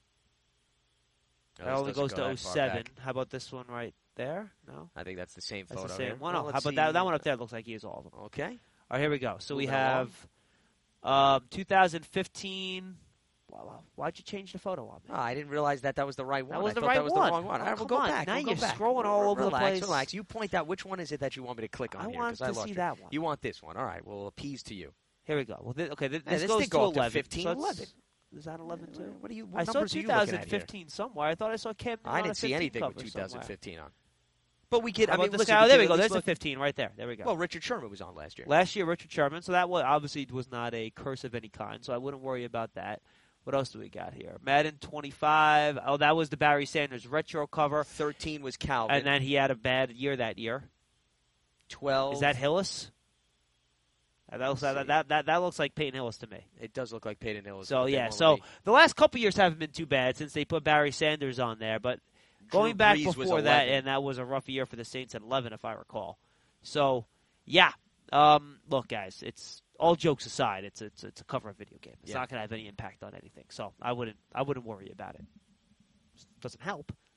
No, That this only doesn't goes go to that oh far seven. back. How about this one right there? No? I think that's the same That's photo the same here. one. Well, No, how let's about that, see. that one up there looks like he has all of them. Okay. All right, here we go. So we Moving along. have um, two thousand fifteen. Wow, why'd you change the photo on me? Oh, I didn't realize that that was the right one. That was I the thought right that was one. the wrong one. Oh, All right, we'll come go on. back. Now we'll go you're back. scrolling all over the relax, place. Relax. You point out which one is it that you want me to click on I here? want 'cause I to lost see you. that one. You want this one. All right, we'll appease to you. Here we go. Well, th- okay, th- Yeah, this, this goes did to go up to eleven. fifteen, So it's- eleven. Is that eleven too? What are you? What I saw numbers are you looking twenty at here? fifteen somewhere. I thought I saw Cam Newton I on a didn't see fifteen anything with cover two thousand fifteen somewhere. on. But we could. How I mean, about this listen, guy? we Oh, there could we at go. least There's the look- fifteen right there. There we go. Well, Richard Sherman was on last year. Last year, Richard Sherman. So that was obviously was not a curse of any kind. So I wouldn't worry about that. What else do we got here? Madden twenty-five. Oh, that was the Barry Sanders retro cover. Thirteen was Calvin. And then he had a bad year that year. Twelve. Is that Hillis? Uh, That looks, that, that, that, that looks like Peyton Hillis to me. It does look like Peyton Hillis. So, but they yeah. won't So let me- the last couple years haven't been too bad since they put Barry Sanders on there. But going Drew back Brees was before that, eleven. and that was a rough year for the Saints at eleven, if I recall. So, yeah. Um, look, guys, it's all jokes aside. It's it's it's a cover of video game. It's Yeah. not going to have any impact on anything. So I wouldn't I wouldn't worry about it. Doesn't help,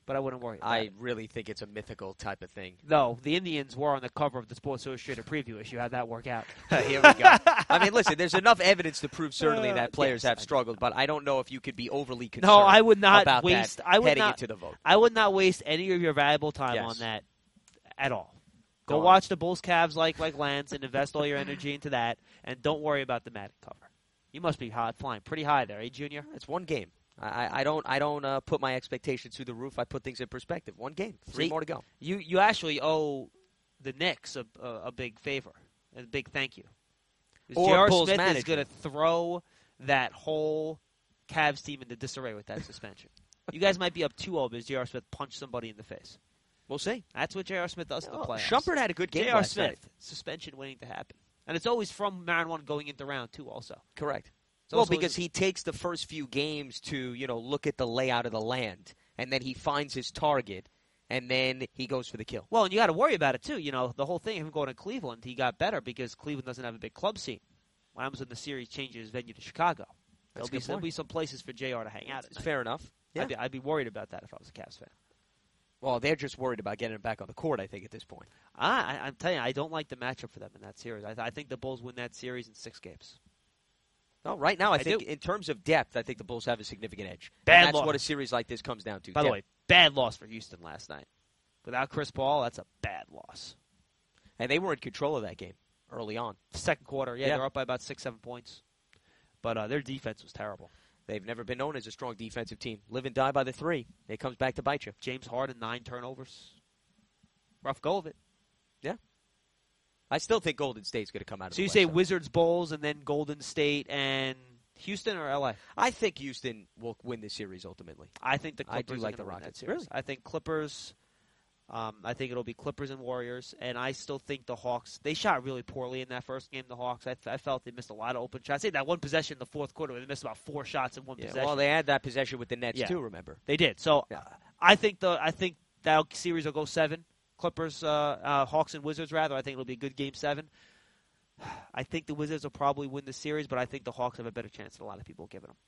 but I wouldn't worry about I it. really think it's a mythical type of thing. No, the Indians were on the cover of the Sports Illustrated preview issue. How'd that work out? Here we go. I mean, listen, there's enough evidence to prove certainly Uh, that players yes, have struggled, but I don't know if you could be overly concerned No, I would not about waste. that I would heading not. into the vote. I would not waste any of your valuable time Yes. on that at all. Go Go on. watch the Bulls Cavs like like Lance and invest all your energy into that, and don't worry about the Madden cover. You must be hot flying pretty high there, eh, Junior? It's one game. I, I don't I don't uh, put my expectations through the roof. I put things in perspective. One game, three See, more to go. You you actually owe the Knicks a, a, a big favor, a big thank you. Or J R. Bulls Smith is management. going to throw that whole Cavs team into disarray with that suspension. You guys might be up two oh because J R. Smith punched somebody in the face. We'll see. That's what J R. Smith does in the Oh, playoffs. Shumpert had a good game J R. last Smith, night. suspension waiting to happen. And it's always from round one going into round two also. Correct. It's Well, also- because he takes the first few games to, you know, look at the layout of the land, and then he finds his target, and then he goes for the kill. Well, and you got to worry about it, too. You know, the whole thing of him going to Cleveland, he got better because Cleveland doesn't have a big club scene. What happens when the series changes venue to Chicago? There'll a be, good there'll point. be some places for J R to hang out at It's night. fair enough. Yeah. I'd, be, I'd be worried about that if I was a Cavs fan. Well, they're just worried about getting him back on the court, I think, at this point. I, I, I'm telling you, I don't like the matchup for them in that series. I, I think the Bulls win that series in six games. No, right now, I, I think do. in terms of depth, I think the Bulls have a significant edge. Bad and that's loss. what a series like this comes down to. By the depth. way, bad loss for Houston last night. Without Chris Paul, that's a bad loss. And they were in control of that game early on. Second quarter, yeah, Yeah. they're up by about six, seven points. But uh, their defense was terrible. They've never been known as a strong defensive team. Live and die by the three. It comes back to bite you. James Harden, nine turnovers. Rough go of it. Yeah. I still think Golden State's going to come out of So the you West, say though. Wizards, Bulls, and then Golden State and Houston or L A? I think Houston will win this series ultimately. I think the I Clippers do are like the gonna win Rockets. that series. Really? I think Clippers. Um, I think it'll be Clippers and Warriors, and I still think the Hawks. They shot really poorly in that first game. The Hawks. I, I felt they missed a lot of open shots. I say that one possession in the fourth quarter, where they missed about four shots in one Yeah, possession. well, they had that possession with the Nets Yeah. too. Remember? They did. So Yeah. uh, I think the I think that series will go seven. Clippers, uh, uh, Hawks and Wizards rather. I think it'll be a good game seven. I think the Wizards will probably win the series, but I think the Hawks have a better chance than a lot of people are giving them.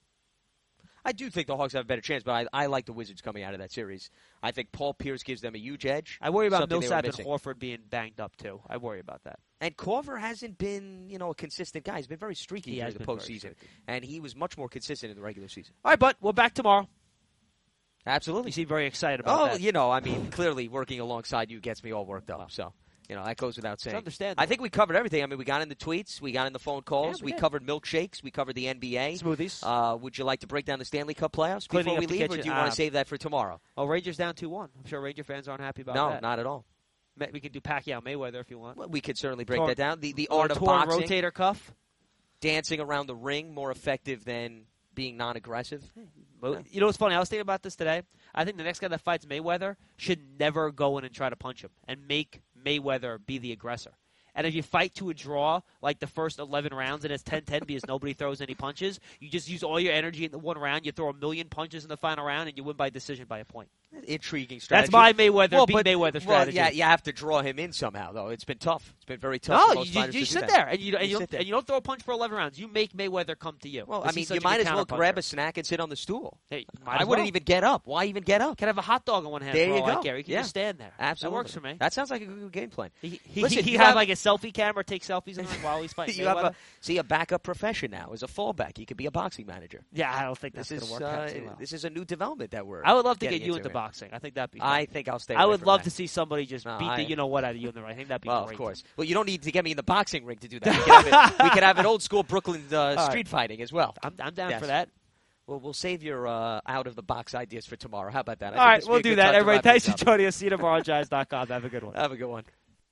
I do think the Hawks have a better chance, but I, I like the Wizards coming out of that series. I think Paul Pierce gives them a huge edge. I worry about something they were Millsap and missing. Horford being banged up too. I worry about that. And Corver hasn't been, you know, a consistent guy. He's been very streaky He during has the been very postseason, streaky. and he was much more consistent in the regular season. All right, but we're back tomorrow. Absolutely. You seem very excited about Oh, that. you know, I mean, clearly working alongside you gets me all worked up. So, you know, that goes without saying. understandable. I think we covered everything. I mean, we got in the tweets, we got in the phone calls, Yeah, we we, did. covered milkshakes, we covered the N B A. Smoothies. Uh, would you like to break down the Stanley Cup playoffs Cleaning before we up the leave, or kitchen, do you want uh, to save that for tomorrow? Oh, Rangers down two one. I'm sure Ranger fans aren't happy about No, that. not at all. Ma- We can do Pacquiao Mayweather if you want. Well, we could certainly break Torn- that down. The the Or art of torn boxing, rotator cuff. dancing around the ring, more effective than being non-aggressive. Well, you know what's funny? I was thinking about this today. I think the next guy that fights Mayweather should never go in and try to punch him and make Mayweather be the aggressor. And if you fight to a draw, like the first eleven rounds, and it's ten ten because nobody throws any punches, you just use all your energy in the one round, you throw a million punches in the final round, and you win by decision by a point. Intriguing strategy. That's my Mayweather, well, beat but, Mayweather well, strategy. yeah, you have to draw him in somehow, though. It's been tough. It's been very tough. No, for you, most you, fighters you to do sit that. there, and you, and, You you, sit don't, there. and you don't throw a punch for eleven rounds. You make Mayweather come to you. Well, This I mean, is such you a might good as well counterpuncher. grab a snack and sit on the stool. Hey, might I as wouldn't well. even get up. Why even get up? Can have a hot dog in one hand. There for you all I go. care. You can Yeah. just stand there. Absolutely. That works for me. That sounds like a good game plan. He, he, Listen, he you have, have- like a selfie camera, take selfies in while he's fighting you have Mayweather. a, see a backup profession now as a fallback. You could be a boxing manager. Yeah, I don't think that's This going is to work out uh, too well. this is a new development that we're. I would love to getting get you into into here. boxing. I think that'd be fun. I think I'll stay. I away would from love that. to see somebody just No, beat I- the you know what out of you in the ring. I think that'd be Well, great. of course. Well, you don't need to get me in the boxing ring to do that. We could have it, we could have an old school Brooklyn uh, right. street fighting as well. I'm, I'm down Yes. for that. Well, we'll save your uh, out of the box ideas for tomorrow. How about that? I All think right, this would we'll be a do good that. time to Everybody, wrap thanks this for up. joining us. see you tomorrow giants dot com. Have a good one. Have a good one.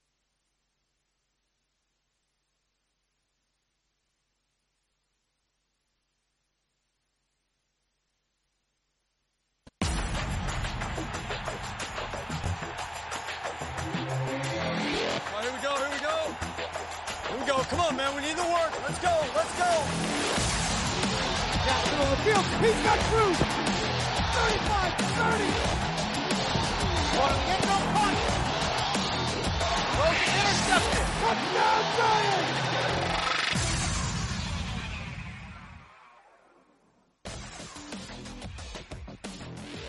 All right, here we go, here we go. Here we go. Come on, man. We need the work. Let's go, let's go. Jackson on the field. He's got Cruz. thirty-five, thirty. Want to get no punt. Throws it intercepted. Touchdown, Giants.